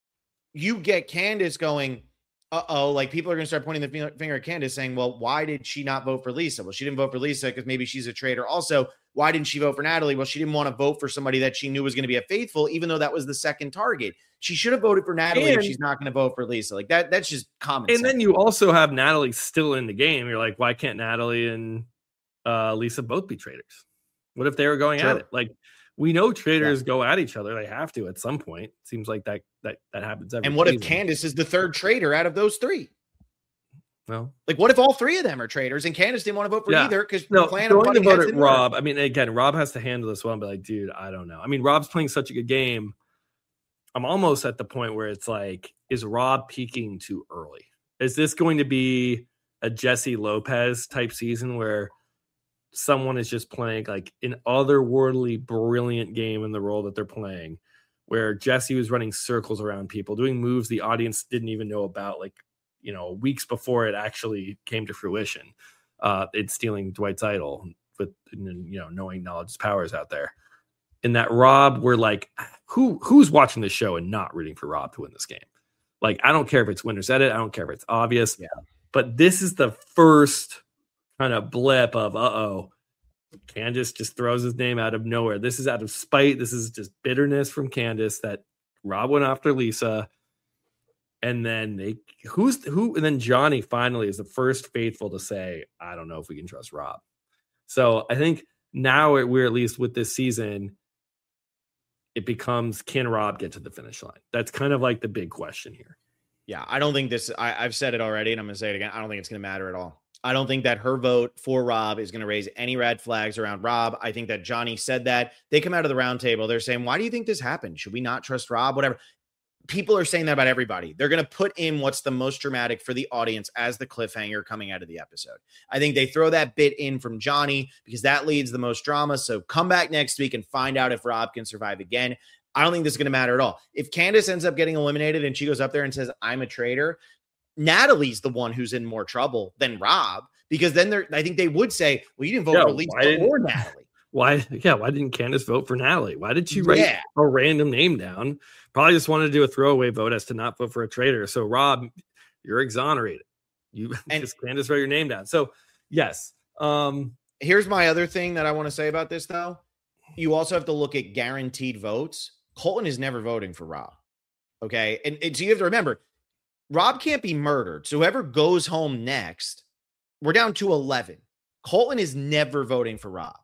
Candace going, uh-oh, like people are going to start pointing the finger at Candace saying, well, why did she not vote for Lisa? Well, she didn't vote for Lisa because maybe she's a traitor. Also, why didn't she vote for Natalie? Well, she didn't want to vote for somebody that she knew was going to be a faithful, even though that was the second target. She should have voted for Natalie if she's not going to vote for Lisa. Like that's just common sense. And then you also have Natalie still in the game. You're like, why can't Natalie and Lisa both be traitors? What if they were going at it? Like, we know traitors go at each other. They have to at some point. It seems like that happens every And what season. if Candace is the third traitor out of those three? Well, like, what if all three of them are traitors and Candace didn't want to vote for either because no, plan on going to vote at Rob. Work. I mean, again, Rob has to handle this well and be like, dude, I don't know. I mean, Rob's playing such a good game. I'm almost at the point where it's like, is Rob peaking too early? Is this going to be a Jesse Lopez type season where someone is just playing like an otherworldly, brilliant game in the role that they're playing, where Jesse was running circles around people, doing moves the audience didn't even know about, like, you know, weeks before it actually came to fruition. It's stealing Dwight's idol with, you know, knowing knowledge is powers out there. In that Rob, we're like, who's watching this show and not rooting for Rob to win this game? Like, I don't care if it's winner's edit. I don't care if it's obvious. Yeah. But this is the first kind of blip of, Candace just throws his name out of nowhere. This is out of spite. This is just bitterness from Candace that Rob went after Lisa. And then and then Johnny finally is the first faithful to say, I don't know if we can trust Rob. So I think now we're at least with this season, it becomes, can Rob get to the finish line? That's kind of like the big question here. Yeah, I don't think I've said it already and I'm going to say it again. I don't think it's going to matter at all. I don't think that her vote for Rob is going to raise any red flags around Rob. I think that Johnny said that. They come out of the round table. They're saying, why do you think this happened? Should we not trust Rob? Whatever. People are saying that about everybody. They're going to put in what's the most dramatic for the audience as the cliffhanger coming out of the episode. I think they throw that bit in from Johnny because that leads the most drama. So come back next week and find out if Rob can survive again. I don't think this is going to matter at all. If Candace ends up getting eliminated and she goes up there and says, I'm a traitor, Natalie's the one who's in more trouble than Rob, because then I think they would say, well, you didn't vote for Lisa or Natalie. Why didn't Candace vote for Natalie? Why did she write a random name down? Probably just wanted to do a throwaway vote as to not vote for a traitor. So Rob, you're exonerated. Just Candace wrote your name down. So yes. Here's my other thing that I want to say about this though. You also have to look at guaranteed votes. Colton is never voting for Rob. Okay. And so you have to remember, Rob can't be murdered. So whoever goes home next, we're down to 11. Colton is never voting for Rob.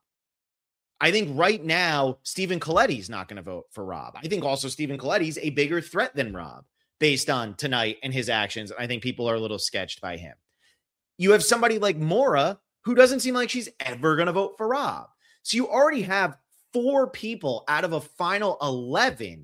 I think right now, Stephen Coletti's not going to vote for Rob. I think also Stephen Coletti's a bigger threat than Rob based on tonight and his actions. I think people are a little sketched by him. You have somebody like Maura who doesn't seem like she's ever going to vote for Rob. So you already have 4 people out of a final 11,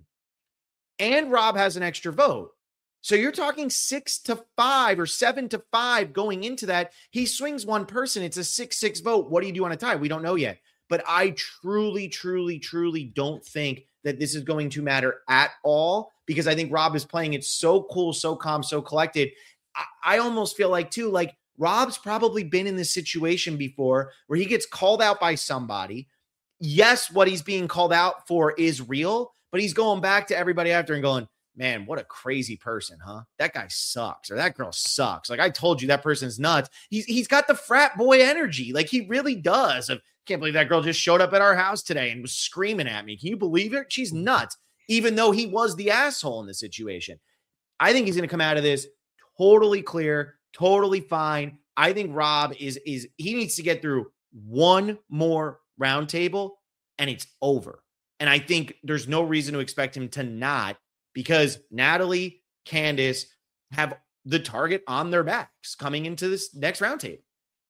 and Rob has an extra vote. So you're talking 6-5 or 7-5 going into that. He swings one person. It's a 6-6 vote. What do you do on a tie? We don't know yet. But I truly, truly, truly don't think that this is going to matter at all, because I think Rob is playing it so cool, so calm, so collected. I almost feel like, too, like Rob's probably been in this situation before where he gets called out by somebody. Yes, what he's being called out for is real, but he's going back to everybody after and going, man, what a crazy person, huh? That guy sucks, or that girl sucks. Like, I told you, that person's nuts. He's got the frat boy energy. Like, he really does. Can't believe that girl just showed up at our house today and was screaming at me. Can you believe it? She's nuts, even though he was the asshole in the situation. I think he's going to come out of this totally clear, totally fine. I think Rob he needs to get through one more round table and it's over. And I think there's no reason to expect him to not, because Natalie, Candace have the target on their backs coming into this next roundtable.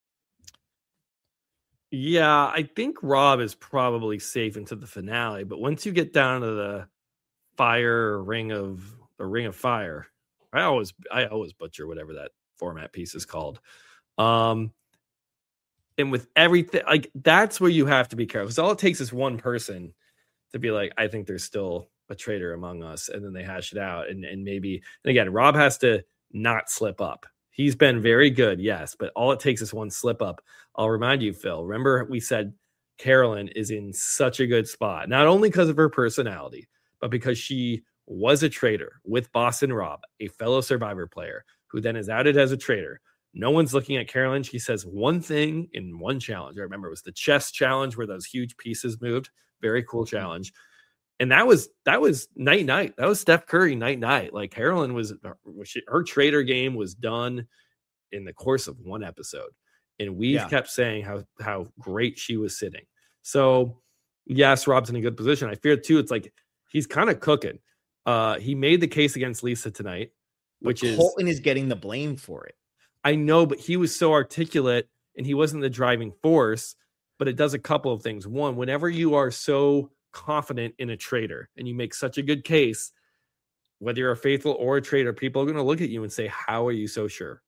Yeah, I think Rob is probably safe into the finale, but once you get down to the Fire, a Ring of Fire. I always butcher whatever that format piece is called. And with everything, like, that's where you have to be careful, because all it takes is one person to be like, I think there's still a traitor among us, and then they hash it out, and maybe, and again, Rob has to not slip up. He's been very good, yes, but all it takes is one slip up. I'll remind you, Phil, remember we said Carolyn is in such a good spot, not only because of her personality, but because she was a traitor with Boston Rob, a fellow Survivor player, who then is outed as a traitor. No one's looking at Carolyn. She says one thing in one challenge. I remember it was the chess challenge where those huge pieces moved. Very cool challenge. And that was night. That was Steph Curry night. Like, Carolyn her traitor game was done in the course of one episode. And we've kept saying how great she was sitting. So yes, Rob's in a good position. I fear too, it's like he's kind of cooking. He made the case against Lisa tonight, which is Colton is getting the blame for it. I know, but he was so articulate and he wasn't the driving force. But it does a couple of things. One, whenever you are so confident in a traitor and you make such a good case, whether you're a faithful or a traitor, people are going to look at you and say, how are you so sure?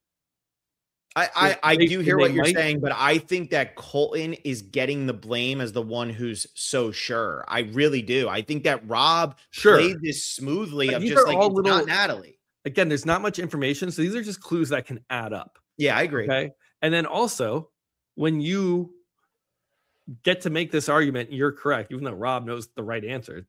I do hear what you're saying, but I think that Colton is getting the blame as the one who's so sure. I really do. I think that Rob played this smoothly, but of just like, it's not Natalie. Again, there's not much information, so these are just clues that can add up. Yeah, I agree. Okay, and then also, when you get to make this argument, you're correct, even though Rob knows the right answer,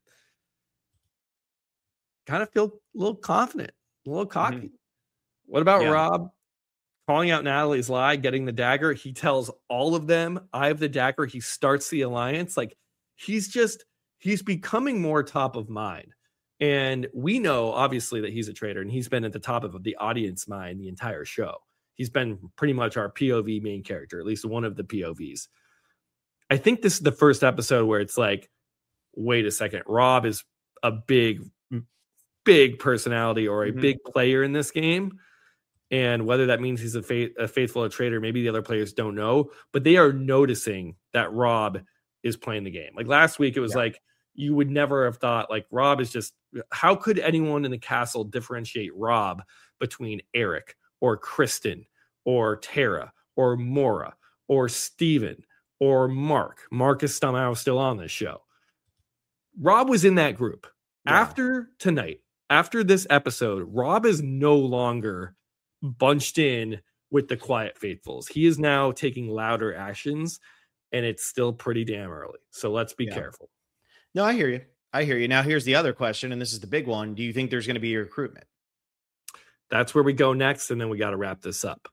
kind of feel a little confident, a little cocky. Mm-hmm. What about Rob calling out Natalie's lie, getting the dagger? He tells all of them, I have the dagger. He starts the alliance. Like, he's becoming more top of mind. And we know, obviously, that he's a traitor, and he's been at the top of the audience mind the entire show. He's been pretty much our POV main character, at least one of the POVs. I think this is the first episode where it's like, wait a second, Rob is a big personality or a big player in this game. And whether that means he's a faithful or traitor, maybe the other players don't know, but they are noticing that Rob is playing the game. Like last week, it was like, you would never have thought, like, Rob is just, how could anyone in the castle differentiate Rob between Eric or Kristen or Tara or Maura or Steven or Mark? Mark is somehow still on this show. Rob was in that group. After tonight, after this episode, Rob is no longer bunched in with the quiet faithfuls. He is now taking louder actions, and it's still pretty damn early. So let's be careful. No, I hear you. Now, here's the other question, and this is the big one. Do you think there's going to be a recruitment? That's where we go next, and then we got to wrap this up.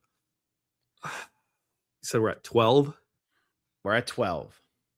So we're at 12? We're at 12.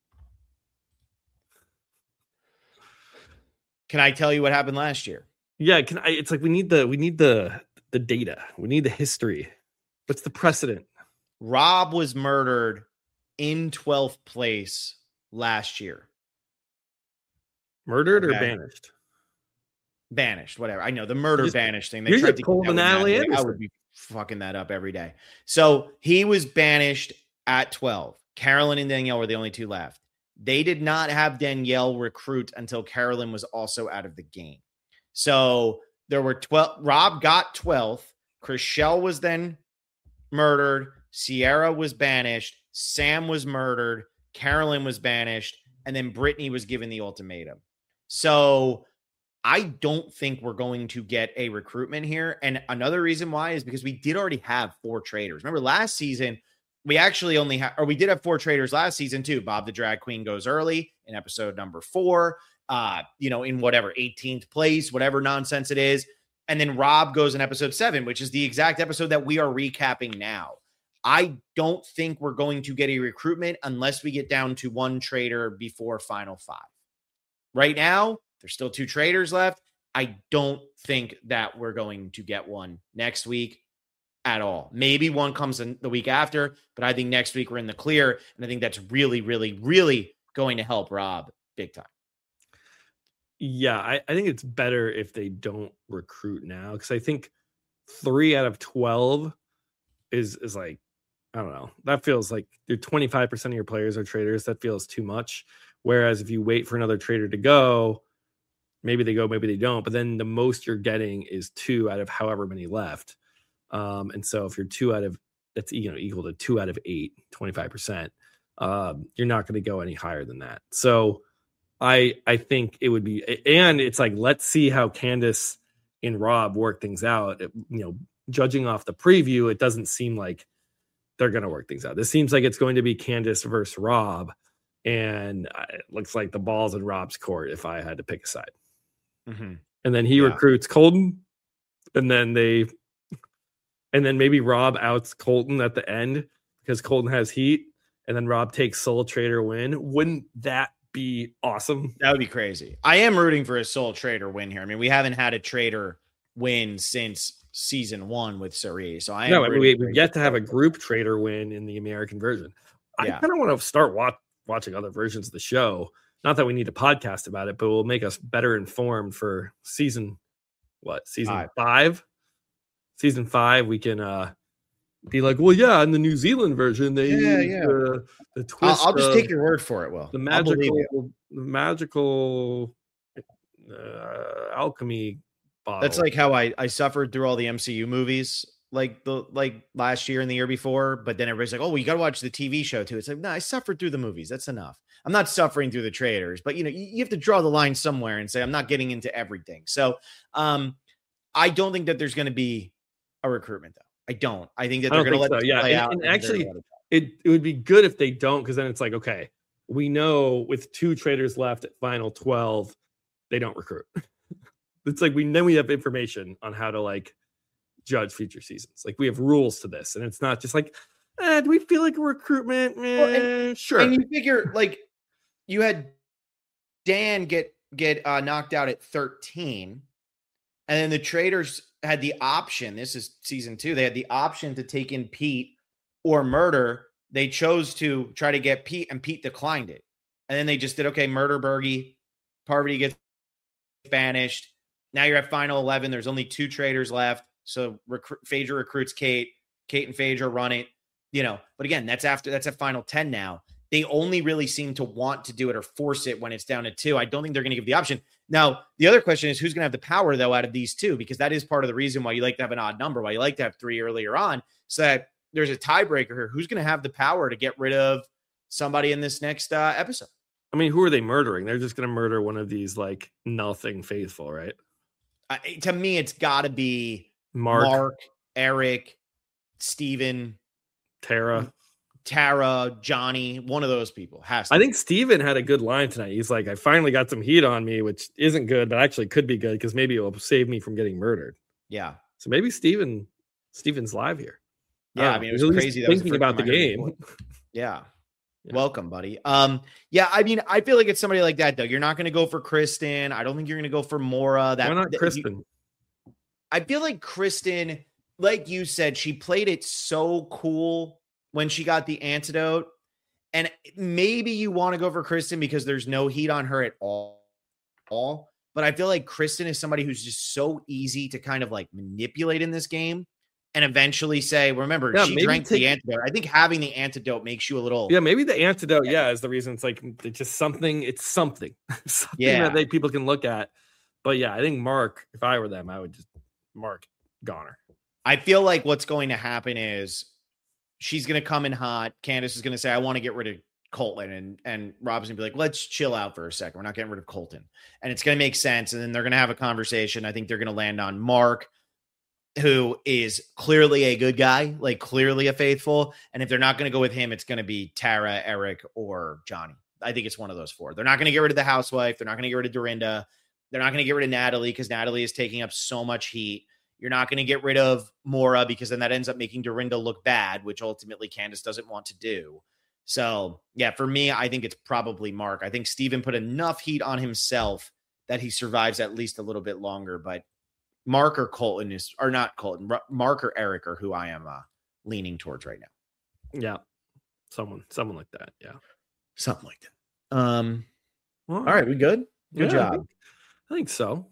Can I tell you what happened last year? Yeah, it's like we need the data. We need the history. What's the precedent? Rob was murdered in 12th place last year. Murdered or banished? Banished, whatever. I know the murder banished thing. They tried to pull the Natalie Anderson. I would be fucking that up every day. So he was banished at 12. Carolyn and Danielle were the only two left. They did not have Danielle recruit until Carolyn was also out of the game. So there were 12. Rob got 12th. Chrishell was then murdered. Sierra was banished. Sam was murdered. Carolyn was banished. And then Brittany was given the ultimatum. So I don't think we're going to get a recruitment here. And another reason why is because we did already have 4 traders. Remember last season, we actually only had, or we did have 4 traders last season too. Bob the Drag Queen goes early in episode number 4, in whatever 18th place, whatever nonsense it is. And then Rob goes in episode 7, which is the exact episode that we are recapping now. I don't think we're going to get a recruitment unless we get down to 1 trader before final 5. Right now, there's still 2 traders left. I don't think that we're going to get one next week at all. Maybe one comes in the week after, but I think next week we're in the clear. And I think that's really, really, really going to help Rob big time. Yeah, I think it's better if they don't recruit now, because I think 3 out of 12 is like, I don't know. That feels like you're 25% of your players are traders. That feels too much. Whereas if you wait for another trader to go, Maybe they go, maybe they don't. But then the most you're getting is 2 out of however many left. And so if you're 2 out of, that's equal to 2 out of 8, 25%. You're not going to go any higher than that. So I think it would be, and it's like, let's see how Candace and Rob work things out. Judging off the preview, it doesn't seem like they're going to work things out. This seems like it's going to be Candace versus Rob, and it looks like the ball's in Rob's court if I had to pick a side. Mm-hmm. And then he recruits Colton, and then maybe Rob outs Colton at the end because Colton has heat, and then Rob takes Soul Trader win. Wouldn't that be awesome? That would be crazy. I am rooting for a Soul Trader win here. I mean, we haven't had a Trader win since season 1 with Cerise. So we get to have a group Trader win in the American version. I kind of want to start watching other versions of the show. Not that we need a podcast about it, but it will make us better informed for season 5. Season 5, we can be like, well, yeah, in the New Zealand version, they use the twist. I'll just take your word for it, Will. The magical alchemy bottle. That's like how I suffered through all the MCU movies like last year and the year before, but then everybody's like, oh, well, you got to watch the TV show too. It's like, no, I suffered through the movies. That's enough. I'm not suffering through the traders, but you have to draw the line somewhere and say, I'm not getting into everything. So I don't think that there's going to be a recruitment though. I don't. I think that they're going to let it play out. And actually, it would be good if they don't, because then it's like, okay, we know with 2 traders left at final 12, they don't recruit. It's like we have information on how to like judge future seasons. Like we have rules to this, and it's not just like, do we feel like a recruitment? Sure. And you figure like you had Dan get knocked out at 13, and then the traders had the option. This is season 2. They had the option to take in Pete or Murder. They chose to try to get Pete, and Pete declined it. And then they just did, okay, Murder Bergie, Parvati gets banished. Now you're at final 11. There's only 2 traders left. So Phaedra recruits Kate. Kate and Phaedra run it, but again, that's at final 10 now. They only really seem to want to do it or force it when it's down to 2. I don't think they're going to give the option. Now, the other question is who's going to have the power, though, out of these 2, because that is part of the reason why you like to have an odd number, why you like to have 3 earlier on, so that there's a tiebreaker here. Who's going to have the power to get rid of somebody in this next episode? I mean, who are they murdering? They're just going to murder one of these, like, nothing faithful, right? To me, it's got to be Mark, Eric, Steven, Tara, Johnny, one of those people has to. I think Steven had a good line tonight. He's like, I finally got some heat on me, which isn't good, but actually could be good because maybe it will save me from getting murdered. Yeah. So maybe Steven's live here. Yeah, I mean, it was crazy. That thinking about the game. Yeah. Welcome, buddy. Yeah, I mean, I feel like it's somebody like that, though. You're not going to go for Kristen. I don't think you're going to go for Maura. Why not Kristen? I feel like Kristen, like you said, she played it so cool when she got the antidote. And maybe you want to go for Kristen because there's no heat on her at all. But I feel like Kristen is somebody who's just so easy to kind of like manipulate in this game and eventually say, remember, she drank the antidote. I think having the antidote makes you a little. Yeah, maybe the antidote, is the reason. It's like, it's just something. It's something. That people can look at. But yeah, I think Mark, if I were them, I would just Mark Goner. I feel like what's going to happen is she's going to come in hot. Candace is going to say, I want to get rid of Colton. And Rob's going to be like, let's chill out for a second. We're not getting rid of Colton. And it's going to make sense. And then they're going to have a conversation. I think they're going to land on Mark, who is clearly a good guy, like clearly a faithful. And if they're not going to go with him, it's going to be Tara, Eric, or Johnny. I think it's one of those 4. They're not going to get rid of the housewife. They're not going to get rid of Dorinda. They're not going to get rid of Natalie because Natalie is taking up so much heat. You're not going to get rid of Maura because then that ends up making Dorinda look bad, which ultimately Candace doesn't want to do. So, yeah, for me, I think it's probably Mark. I think Steven put enough heat on himself that he survives at least a little bit longer. But Mark or Colton Mark or Eric are who I am leaning towards right now. Yeah, someone like that. Yeah, something like that. All right, we good? Good job. I think so.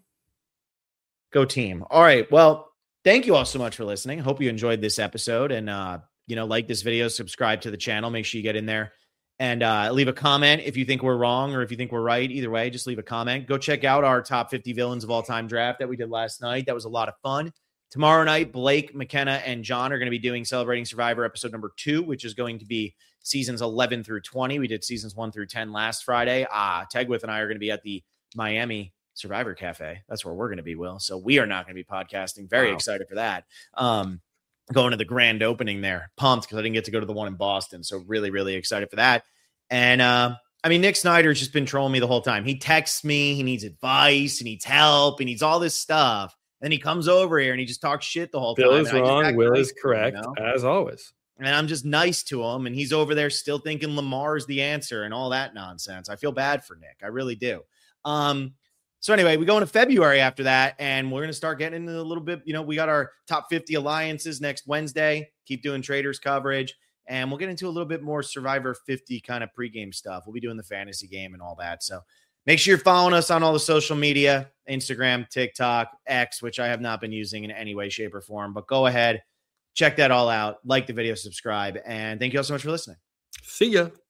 Go team. All right. Well, thank you all so much for listening. Hope you enjoyed this episode and, like this video, subscribe to the channel. Make sure you get in there And leave a comment if you think we're wrong or if you think we're right. Either way, just leave a comment. Go check out our top 50 villains of all time draft that we did last night. That was a lot of fun. Tomorrow night, Blake, McKenna, and John are going to be doing Celebrating Survivor episode number 2, which is going to be seasons 11 through 20. We did seasons 1 through 10 last Friday. Tegwith and I are going to be at the Miami Survivor Cafe. That's where we're going to be, Will. So we are not going to be podcasting. Very excited for that. Going to the grand opening there. Pumped because I didn't get to go to the one in Boston. So really, really excited for that. And Nick Snyder's just been trolling me the whole time. He texts me. He needs advice. He needs help. He needs all this stuff. And he comes over here and he just talks shit the whole time. Bill is wrong. Will is correct, as always. And I'm just nice to him. And he's over there still thinking Lamar is the answer and all that nonsense. I feel bad for Nick. I really do. So anyway, we go into February after that, and we're going to start getting into a little bit. We got our top 50 alliances next Wednesday. Keep doing traders coverage, and we'll get into a little bit more Survivor 50 kind of pregame stuff. We'll be doing the fantasy game and all that. So make sure you're following us on all the social media, Instagram, TikTok, X, which I have not been using in any way, shape, or form. But go ahead, check that all out. Like the video, subscribe, and thank you all so much for listening. See ya.